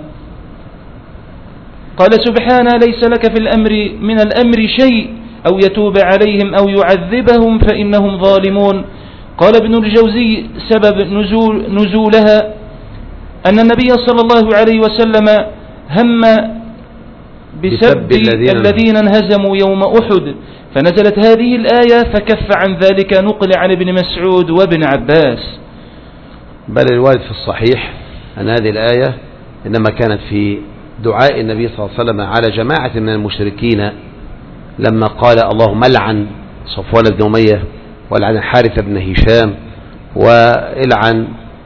قال سبحانه ليس لك في الأمر من الأمر شيء أو يتوب عليهم أو يعذبهم فإنهم ظالمون. قال ابن الجوزي سبب نزول نزولها أن النبي صلى الله عليه وسلم هم بسب الذين انهزموا يوم أحد، فنزلت هذه الآية فكف عن ذلك نقل عن ابن مسعود وابن عباس. بل الوارد في الصحيح أن هذه الآية إنما كانت في دعاء النبي صلى الله عليه وسلم على جماعة من المشركين لما قال اللهم العن صفوان بن أمية والعن حارث بن هشام والعن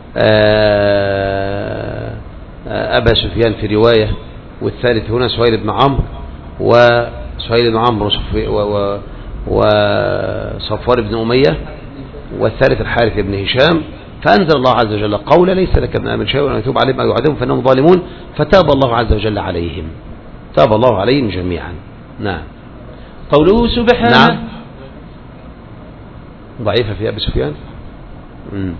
أبا سفيان في رواية، والثالث هنا سهيل بن عمرو وسهيل بن عمرو وصفوان بن أمية، والثالث الحارث بن هشام. فأنزل الله عز وجل قول ليس لك من أمر شيء وأن يتوب عليهم أو يعذبهم فإنهم ظالمون، فتاب الله عز وجل عليهم، تاب الله عليهم جميعا. نعم. قوله سبحانه. نعم. ضعيفة في أبي سفيان. مم.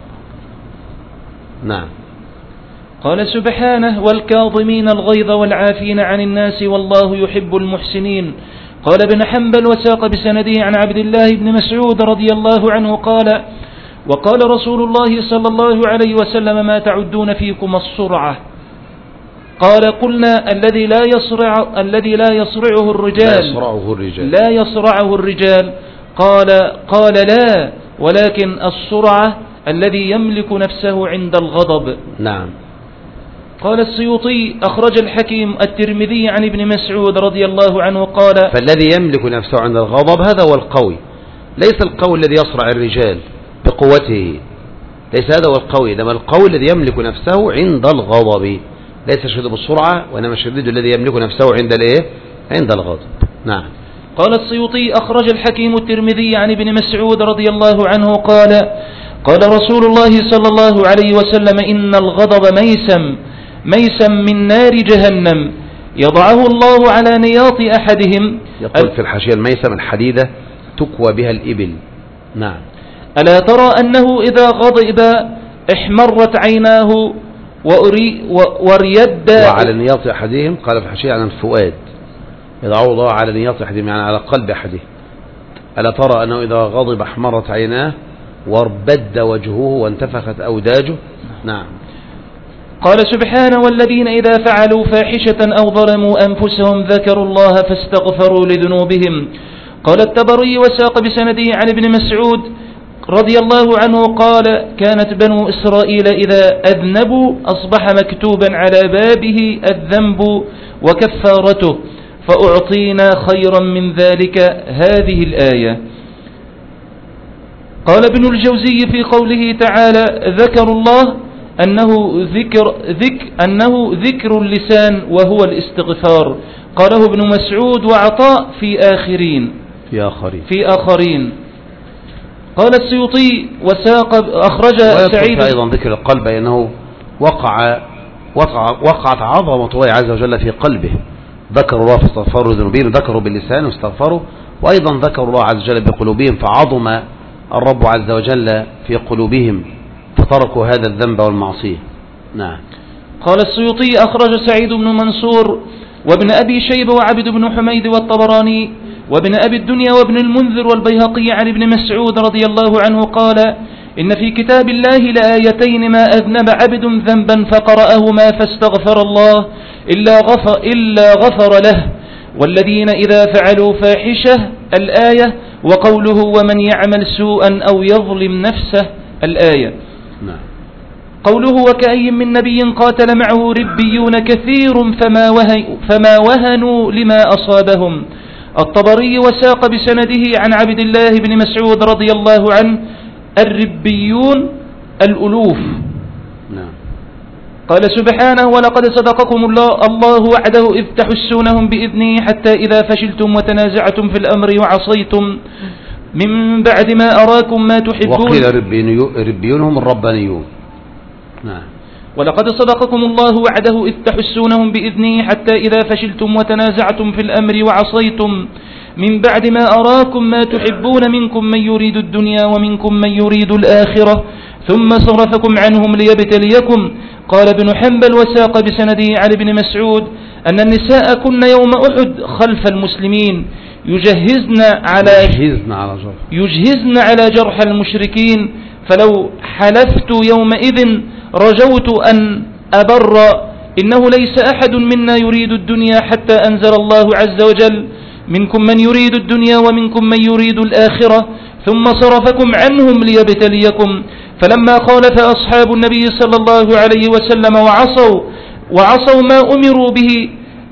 نعم. قال سبحانه والكاظمين الغيظ والعافين عن الناس والله يحب المحسنين. قال ابن حنبل وساق بسنده عن عبد الله بن مسعود رضي الله عنه قال وقال رسول الله صلى الله عليه وسلم ما تعدون فيكم الصرعة؟ قال قلنا الذي لا يصرع الذي لا يصرعه الرجال لا يصرعه الرجال لا يصرعه الرجال قال قال لا ولكن الصرعة الذي يملك نفسه عند الغضب. نعم. قال السيوطي أخرج الحكيم الترمذي عن ابن مسعود رضي الله عنه قال فالذي يملك نفسه عند الغضب هذا هو القوي، ليس القوي الذي يصرع الرجال بقوته، ليس هذا هو القوي، إنما القوي الذي يملك نفسه عند الغضب، ليس الشديد بالسرعة وإنما الشديد الذي يملك نفسه عند الايه؟ عند الغضب. نعم. قال السيوطي أخرج الحكيم الترمذي عن ابن مسعود رضي الله عنه قال قال رسول الله صلى الله عليه وسلم إن الغضب ميسم ميسم من نار جهنم يضعه الله على نياط أحدهم. يقول في الحاشية الميسم الحديدة تكوى بها الإبل. نعم. ألا ترى أنه إذا غضب احمرت عيناه وأري وريد وعلى نياط أحدهم، قال في الحاشية عن الفؤاد يضعه الله على نياط أحدهم يعني على قلب أحدهم. ألا ترى أنه إذا غضب احمرت عيناه واربد وجهه وانتفخت أوداجه. نعم. قال سبحانه والذين إذا فعلوا فاحشة أو ظلموا أنفسهم ذكروا الله فاستغفروا لذنوبهم. قال الطبري وساق بسنده عن ابن مسعود رضي الله عنه قال كانت بنو إسرائيل إذا أذنبوا أصبح مكتوبا على بابه الذنب وكفارته فأعطينا خيرا من ذلك هذه الآية. قال ابن الجوزي في قوله تعالى ذكر الله أنه ذكر, ذك أنه ذكر اللسان وهو الاستغفار، قاله ابن مسعود وعطاء في آخرين في آخرين في آخرين قال السيوطي وساق أخرج سعيد أيضا ذكر القلب أنه وقع وقع وقعت عظمة الله عز وجل في قلبه، ذكروا الله فاستغفروا ذنوبهم، ذكروا باللسان واستغفروا، وأيضا ذكروا الله عز وجل بقلوبهم فعظم الرب عز وجل في قلوبهم فتركوا هذا الذنب والمعصية. نعم. قال السيوطي أخرج سعيد بن منصور وابن أبي شيبة وعبد بن حميد والطبراني وابن أبي الدنيا وابن المنذر والبيهقي عن ابن مسعود رضي الله عنه قال إن في كتاب الله لآيتين ما أذنب عبد ذنبا فقرأهما فاستغفر الله إلا غفر, إلا غفر له، والذين إذا فعلوا فاحشة الآية، وقوله ومن يعمل سوءا أو يظلم نفسه الآية. نعم. قوله وكأي من نبي قاتل معه ربيون كثير فما, وهن فما وهنوا لما أصابهم. الطبري وساق بسنده عن عبد الله بن مسعود رضي الله عنه الربيون الألوف. نعم. قال سبحانه ولقد صدقكم الله, الله وعده إذ تحسونهم بإذنه حتى إذا فشلتم وتنازعتم في الأمر وعصيتم من بعد ما أراكم ما تحبون. وقيل ربيون هم الربانيون. نعم. ولقد صدقكم الله وعده إذ تحسونهم بإذنه حتى إذا فشلتم وتنازعتم في الأمر وعصيتم من بعد ما أراكم ما تحبون منكم من يريد الدنيا ومنكم من يريد الآخرة ثم صرفكم عنهم ليبتليكم. قال ابن حنبل وساق بسنده عن ابن مسعود أن النساء كن يوم أحد خلف المسلمين يجهزن على يجهزن على جرح يجهزن على جرح المشركين، فلو حلفت يومئذ رجوت أن أبر إنه ليس أحد منا يريد الدنيا حتى أنزل الله عز وجل منكم من يريد الدنيا ومنكم من يريد الآخرة ثم صرفكم عنهم ليبتليكم. فلما خالف أصحاب النبي صلى الله عليه وسلم وعصوا وعصوا ما أمروا به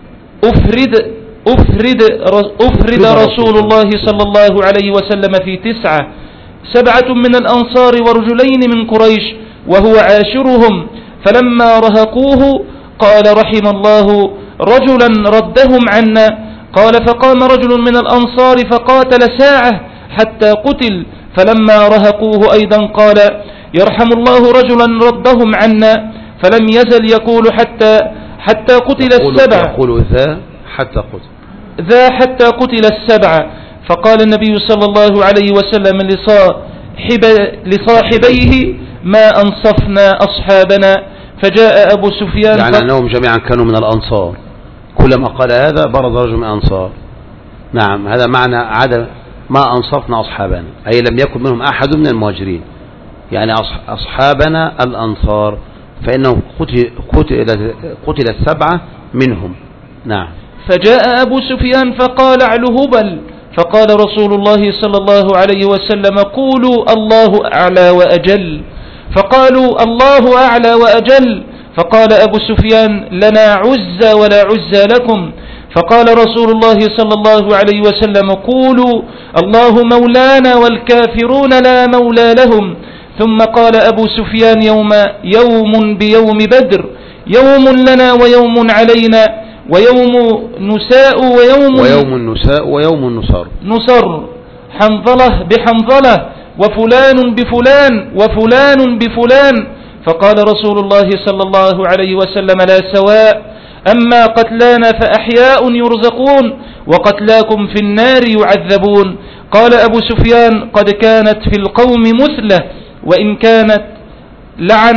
أفرد أفرد أفرد رسول الله صلى الله عليه وسلم في تسعة، سبعة من الأنصار ورجلين من قريش وهو عاشرهم. فلما رهقوه قال رحم الله رجلا ردهم عنا. قال فقام رجل من الأنصار فقاتل ساعة حتى قتل. فلما رهقوه أيضا قال يرحم الله رجلا ردهم عنا. فلم يزل يقول حتى حتى قتل السبع يقول ذا حتى قتل ذا حتى قتل السبع. فقال النبي صلى الله عليه وسلم لصاحب لصاحبيه ما أنصفنا أصحابنا. فجاء أبو سفيان يعني أنهم جميعا كانوا من الأنصار، كلما قال هذا برز رجل من الأنصار. نعم، هذا معنى عدم ما أنصفنا أصحابنا، أي لم يكن منهم أحد من المهاجرين، يعني أصحابنا الأنصار فإنهم قتل, قتل, قتل السبعة منهم. نعم. فجاء أبو سفيان فقال اعل هبل. فقال رسول الله صلى الله عليه وسلم قولوا الله أعلى وأجل. فقالوا الله أعلى وأجل. فقال أبو سفيان لنا عزى ولا عزى لكم. فقال رسول الله صلى الله عليه وسلم قولوا الله مولانا والكافرون لا مولى لهم. ثم قال أبو سفيان يوم يوم بيوم بدر، يوم لنا ويوم علينا، ويوم نساء ويوم ويوم النساء ويوم النصر نصر حنظلة بحنظلة وفلان بفلان وفلان بفلان. فقال رسول الله صلى الله عليه وسلم لا سواء، أما قتلانا فأحياء يرزقون وقتلاكم في النار يعذبون. قال أبو سفيان قد كانت في القوم مثلة وإن كانت لعن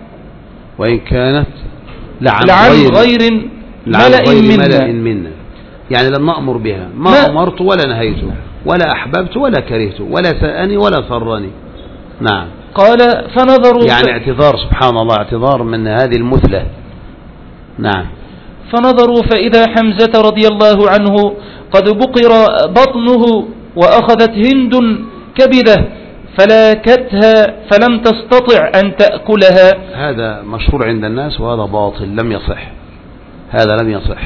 وإن كانت لعن, لعن غير, غير ملأ منا. منا يعني لم نأمر بها، ما, ما أمرت ولا نهيت ولا أحببت ولا كرهت ولا سأني ولا سرني. نعم. قال فنظروا يعني اعتذار سبحان الله، اعتذار من هذه المثلة. نعم. فنظروا فإذا حمزة رضي الله عنه قد بقر بطنه وأخذت هند كبده فلاكتها فلم تستطع أن تأكلها. هذا مشهور عند الناس وهذا باطل لم يصح، هذا لم يصح.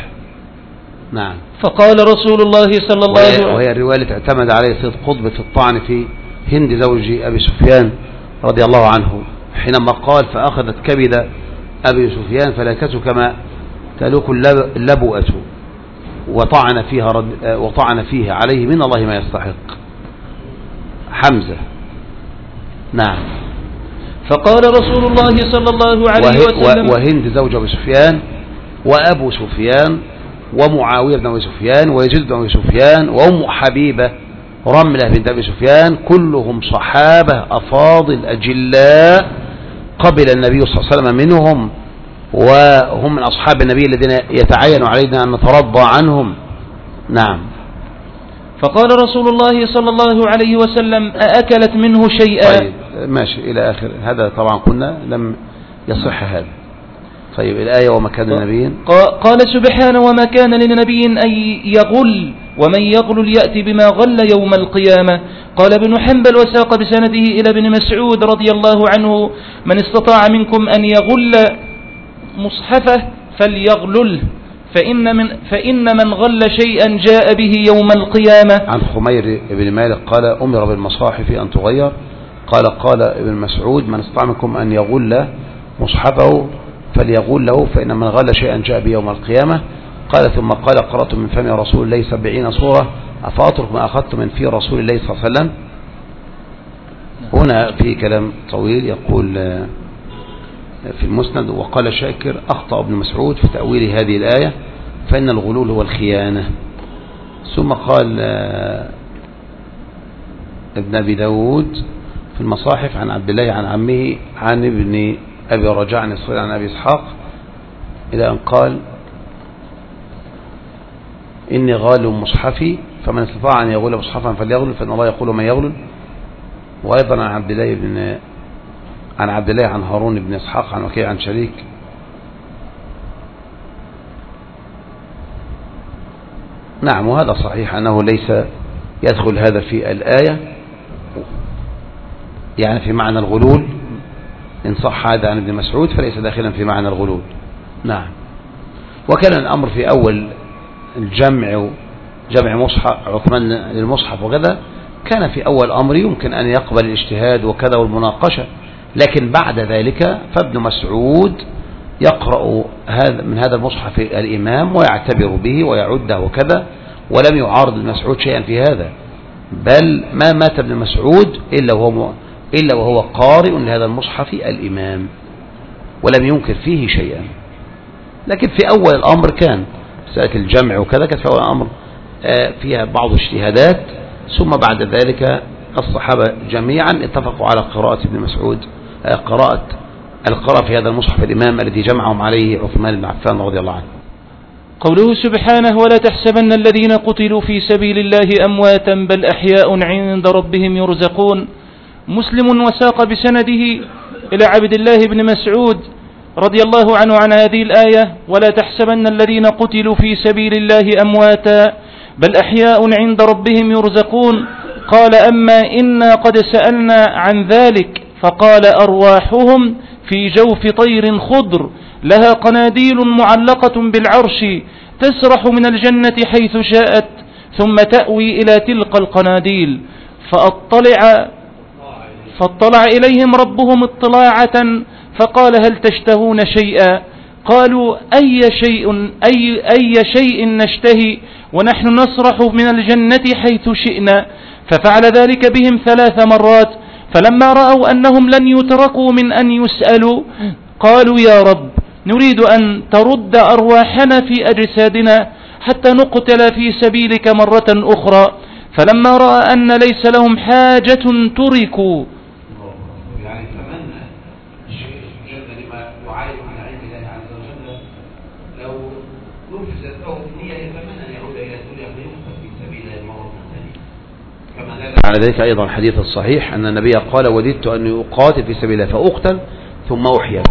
نعم. فقال رسول الله صلى الله عليه وسلم، وهي الرواية اعتمد عليه سيد قطب في الطعن في هند زوج أبي سفيان رضي الله عنه حينما قال فأخذت كبد أبي سفيان فلاكته كما تلوك اللبؤة. وطعن فيها رد وطعن فيها عليه من الله ما يستحق. حمزة. نعم. فقال رسول الله صلى الله عليه وسلم وهند زوج أبي سفيان وأبو سفيان ومعاوية بن أبي سفيان ويزيد بن أبي سفيان وأم حبيبة رملة بنت أبي سفيان كلهم صحابة أفاضل أجلاء قبل النبي صلى الله عليه وسلم منهم، وهم من أصحاب النبي الذين يتعين علينا أن نترضى عنهم. نعم. فقال رسول الله صلى الله عليه وسلم أأكلت منه شيئا؟ طيب ماشي إلى آخر هذا. طبعا قلنا لم يصح هذا. طيب الآية وما كان لنبي. قال سبحانه وما كان لنبي أن يغل ومن يغل يأتي بما غل يوم القيامة. قال ابن حنبل وساق بسنده إلى ابن مسعود رضي الله عنه من استطاع منكم أن يغل مصحفه فليغلله فإن من, فإن من غل شيئا جاء به يوم القيامة. عن خمير بن مالك قال أمر بالمصاحف أن تغير. قال قال ابن مسعود من استطاع منكم أن يغل مصحفه فليغل له فإن من غل شيئا جاء به يوم القيامة. قال ثم قال قرأت من فم رسول الله سبعين صورة أفأترك ما أخذت من في رسول الله صلى الله عليه وسلم. هنا في كلام طويل يقول في المسند وقال شاكر أخطأ ابن مسعود في تأويل هذه الآية فإن الغلول هو الخيانة. ثم قال ابن أبي داود في المصاحف عن عبد الله عن عمه عن ابن أبي رجاء عن إسرائيل عن أبي إسحاق إلى أن قال إني غال مصحفي فمن استطاع أن يغل مصحفا فليغل فإن الله يقول من يغل. وأيضا عن عبد الله بن عن عبد الله عن هارون بن إسحاق عن وكيع عن شريك نعم. وهذا صحيح أنه ليس يدخل هذا في الآية يعني في معنى الغلول. إن صح هذا عن ابن مسعود فليس داخلا في معنى الغلول. نعم. وكان الأمر في أول الجمع جمع مصحف عثمان للمصحف وكذا كان في أول أمر يمكن أن يقبل الاجتهاد وكذا والمناقشة، لكن بعد ذلك فابن مسعود يقرأ هذا من هذا المصحف الإمام ويعتبر به ويعده وكذا، ولم يعارض ابن مسعود شيئا في هذا، بل ما مات ابن مسعود إلا وهو إلا وهو قارئ لهذا المصحف الإمام ولم ينكر فيه شيئا. لكن في أول الأمر كان مسألة الجمع وكذا كانت في أول الأمر فيها بعض اجتهادات، ثم بعد ذلك الصحابة جميعا اتفقوا على قراءة ابن مسعود قراءة القراءة في هذا المصحف الإمام الذي جمعهم عليه عثمان بن عفان رضي الله عنه. قوله سبحانه ولا تحسبن الذين قتلوا في سبيل الله أمواتا بل أحياء عند ربهم يرزقون. مسلم وساق بسنده إلى عبد الله بن مسعود رضي الله عنه عن هذه الآية ولا تحسبن الذين قتلوا في سبيل الله أمواتا بل أحياء عند ربهم يرزقون. قال أما إنا قد سألنا عن ذلك فقال أرواحهم في جوف طير خضر لها قناديل معلقة بالعرش تسرح من الجنة حيث شاءت ثم تأوي إلى تلك القناديل فأطلع فاطلع إليهم ربهم اطلاعة فقال هل تشتهون شيئا؟ قالوا أي شيء, أي, أي شيء نشتهي ونحن نسرح من الجنة حيث شئنا. ففعل ذلك بهم ثلاث مرات، فلما رأوا أنهم لن يتركوا من أن يسألوا قالوا يا رب نريد أن ترد أرواحنا في أجسادنا حتى نقتل في سبيلك مرة أخرى. فلما رأى أن ليس لهم حاجة تركوا. يعني تمنى الجنة لما يعايد من عند الله عز وجل لو نفذت له النية يتمنى أن يعود إلى الدنيا فيقتل في سبيل الله مرة ثانية. كما دل على ذلك أيضا الحديث الصحيح أن النبي قال وددت أن أقاتل في سبيل الله فأقتل ثم أحيا.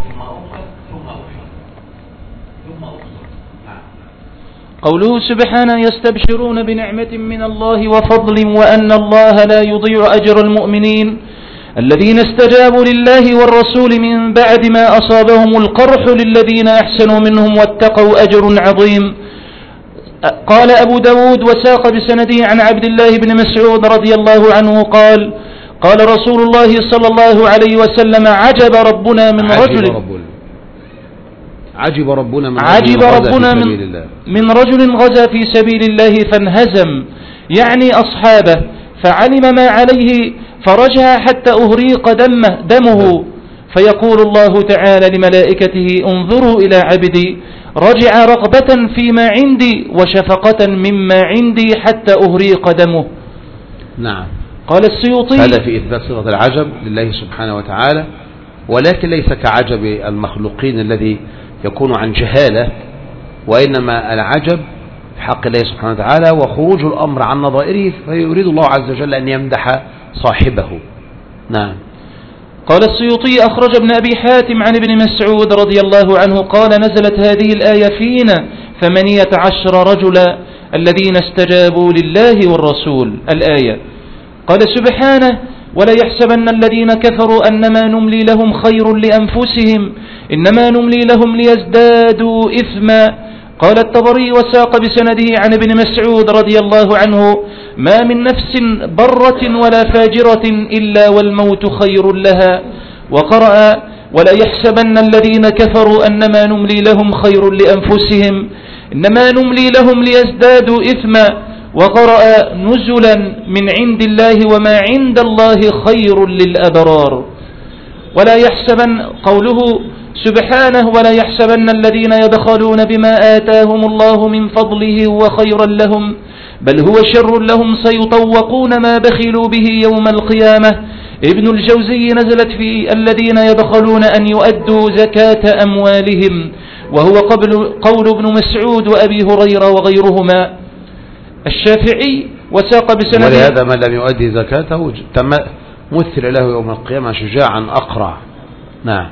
قوله سبحانه يستبشرون بنعمة من الله وفضل وأن الله لا يضيع أجر المؤمنين الذين استجابوا لله والرسول من بعد ما أصابهم القرح للذين أحسنوا منهم واتقوا أجر عظيم. قال أبو داود وساق بسنده عن عبد الله بن مسعود رضي الله عنه قال قال رسول الله صلى الله عليه وسلم عجب ربنا من عجب رجل رب عجب ربنا من عجب ربنا من, الله. من رجل غزا في سبيل الله فانهزم، يعني أصحابه، فعلم ما عليه فرجع حتى أهريق دمه, دمه فيقول الله تعالى لملائكته انظروا إلى عبدي رجع رغبة فيما عندي وشفقة مما عندي حتى أهريق دمه. نعم. قال السيوطي هذا في إثبات صفة العجب لله سبحانه وتعالى، ولكن ليس كعجب المخلوقين الذي يكون عن جهالة، وإنما العجب حق الله سبحانه وتعالى وخروج الأمر عن نظائره، فيريد الله عز وجل أن يمدح صاحبه. نعم. قال السيوطي أخرج ابن أبي حاتم عن ابن مسعود رضي الله عنه قال نزلت هذه الآية فينا ثمانية عشر رجلا الذين استجابوا لله والرسول. الآية. قال سبحانه ولا يحسبن الذين كفروا أنما نملي لهم خير لأنفسهم إنما نملي لهم ليزدادوا إثما. قال الطبري وساق بسنده عن ابن مسعود رضي الله عنه ما من نفس برة ولا فاجرة إلا والموت خير لها. وقرأ ولا يحسبن الذين كفروا أنما نملي لهم خير لأنفسهم إنما نملي لهم ليزدادوا إثما. وقرأ نزلا من عند الله وما عند الله خير للأبرار. ولا يحسبن قوله سبحانه ولا يحسبن الذين يبخلون بما آتاهم الله من فضله هو خيرا لهم بل هو شر لهم سيطوقون ما بخلوا به يوم القيامة. ابن الجوزي نزلت في الذين يبخلون أن يؤدوا زكاة أموالهم وهو قبل قول ابن مسعود وأبي هريرة وغيرهما. الشافعي وساق بسنده ولهذا من لم يؤدي زكاته مثل له يوم القيامة شجاعا أقرع. نعم.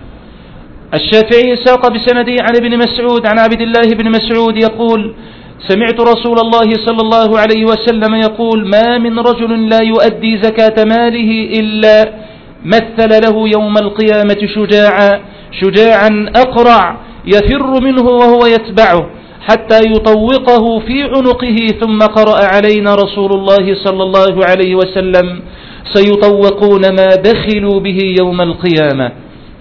الشافعي ساق بسنده عن ابن مسعود عن عبد الله بن مسعود يقول سمعت رسول الله صلى الله عليه وسلم يقول ما من رجل لا يؤدي زكاة ماله إلا مثل له يوم القيامة شجاعا شجاعا أقرع يفر منه وهو يتبعه حتى يطوقه في عنقه. ثم قرأ علينا رسول الله صلى الله عليه وسلم سيطوقون ما بخلوا به يوم القيامة.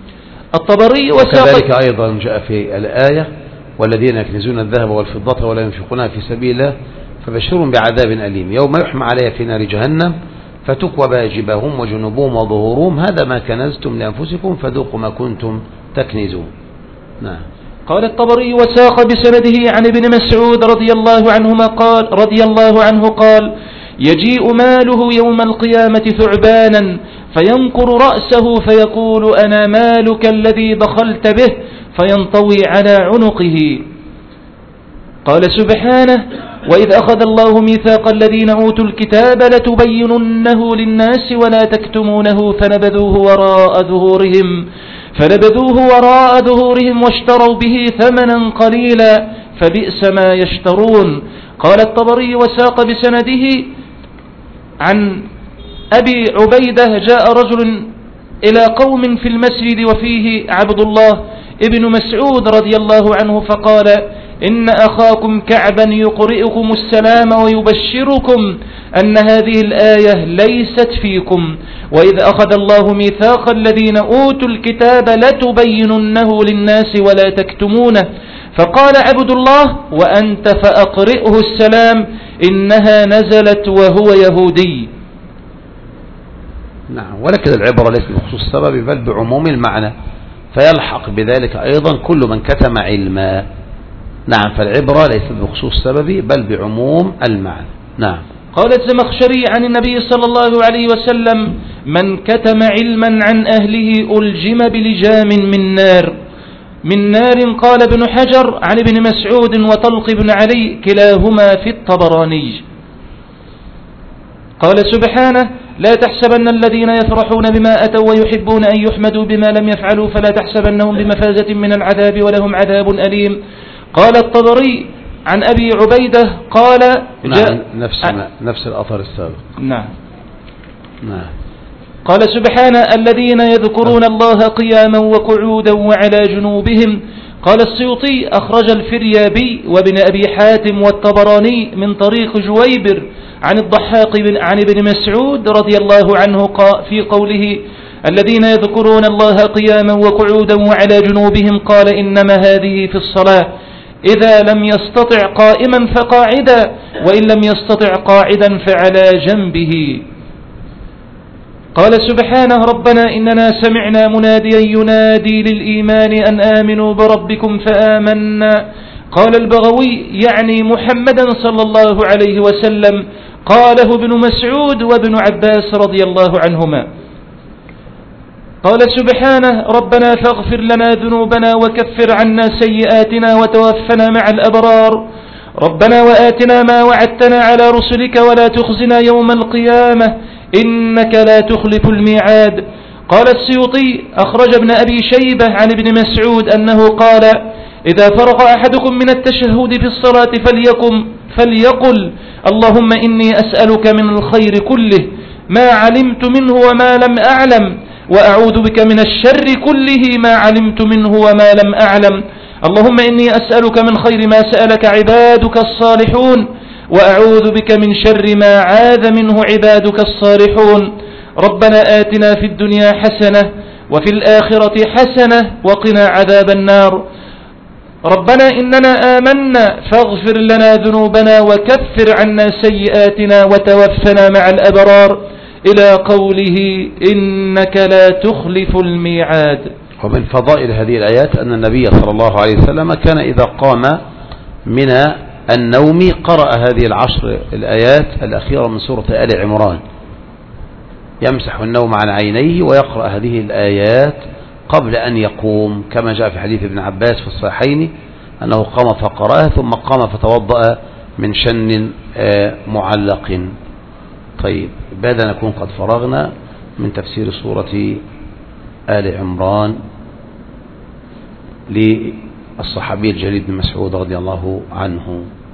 الطبري وكذلك أيضا جاء في الآية والذين يكنزون الذهب والفضة ولا ينفقونها في سبيل الله فبشرهم بعذاب أليم يوم يحمى عليها في نار جهنم فتكوى بها جباههم وجنوبهم وظهورهم هذا ما كنزتم لأنفسكم فذوقوا ما كنتم تكنزون. نعم. قال الطبري وساق بسنده عن ابن مسعود رضي الله عنهما قال رضي الله عنه قال يجيء ماله يوم القيامة ثعبانا فينقر رأسه فيقول أنا مالك الذي بخلت به فينطوي على عنقه. قال سبحانه وإذ أخذ الله ميثاق الذين أوتوا الكتاب لتبيننه للناس ولا تكتمونه فنبذوه وراء ظهورهم فنبذوه وراء ظهورهم واشتروا به ثمنا قليلا فبئس ما يشترون. قال الطبري وساق بسنده عن أبي عبيدة جاء رجل إلى قوم في المسجد وفيه عبد الله ابن مسعود رضي الله عنه فقال إن أخاكم كعبا يقرئكم السلام ويبشركم أن هذه الآية ليست فيكم وإذ أخذ الله ميثاق الذين أوتوا الكتاب لتبيننه للناس ولا تكتمونه فقال عبد الله وأنت فأقرئه السلام إنها نزلت وهو يهودي. نعم. ولكن العبرة ليست بخصوص السبب بل بعموم المعنى فيلحق بذلك أيضا كل من كتم علما. نعم. فالعبرة ليست بخصوص السبب بل بعموم المعنى. نعم. قال الزمخشري عن النبي صلى الله عليه وسلم من كتم علما عن أهله ألجم بلجام من نار من نار. قال ابن حجر عن ابن مسعود وطلق بن علي كلاهما في الطبراني. قال سبحانه لا تحسبن الذين يفرحون بما أتوا ويحبون أن يحمدوا بما لم يفعلوا فلا تحسبنهم بمفازة من العذاب ولهم عذاب أليم. قال الطبري عن أبي عبيدة قال نعم نفس, نفس الأثر السابق. نعم. نعم. قال سبحانه الذين يذكرون الله قياما وقعودا وعلى جنوبهم. قال السيوطي أخرج الفريابي وابن أبي حاتم والطبراني من طريق جويبر عن الضحاك عن ابن مسعود رضي الله عنه في قوله الذين يذكرون الله قياما وقعودا وعلى جنوبهم قال إنما هذه في الصلاة إذا لم يستطع قائما فقاعدا وإن لم يستطع قاعدا فعلى جنبه. قال سبحانه ربنا إننا سمعنا مناديا ينادي للإيمان أن آمنوا بربكم فآمنا. قال البغوي يعني محمدا صلى الله عليه وسلم، قاله ابن مسعود وابن عباس رضي الله عنهما. قال سبحانه ربنا فاغفر لنا ذنوبنا وكفر عنا سيئاتنا وتوفنا مع الأبرار. ربنا وآتنا ما وعدتنا على رسلك ولا تخزنا يوم القيامة إنك لا تخلف الميعاد. قال السيوطي أخرج ابن أبي شيبة عن ابن مسعود أنه قال إذا فرغ أحدكم من التشهد في الصلاة فليقم فليقل اللهم إني أسألك من الخير كله ما علمت منه وما لم أعلم وأعوذ بك من الشر كله ما علمت منه وما لم أعلم. اللهم إني أسألك من خير ما سألك عبادك الصالحون وأعوذ بك من شر ما عاذ منه عبادك الصالحون. ربنا آتنا في الدنيا حسنة وفي الآخرة حسنة وقنا عذاب النار. ربنا إننا آمنا فاغفر لنا ذنوبنا وكفر عنا سيئاتنا وتوفنا مع الأبرار إلى قوله إنك لا تخلف الميعاد. ومن فضائل هذه الآيات أن النبي صلى الله عليه وسلم كان إذا قام من النوم قرأ هذه العشر الآيات الأخيرة من سورة آل عمران، يمسح النوم عن عينيه ويقرأ هذه الآيات قبل أن يقوم، كما جاء في حديث ابن عباس في الصحيحين أنه قام فقرأها ثم قام فتوضأ من شن معلق. طيب بهذا نكون قد فرغنا من تفسير سورة آل عمران للصحابي الجليل بن مسعود رضي الله عنه.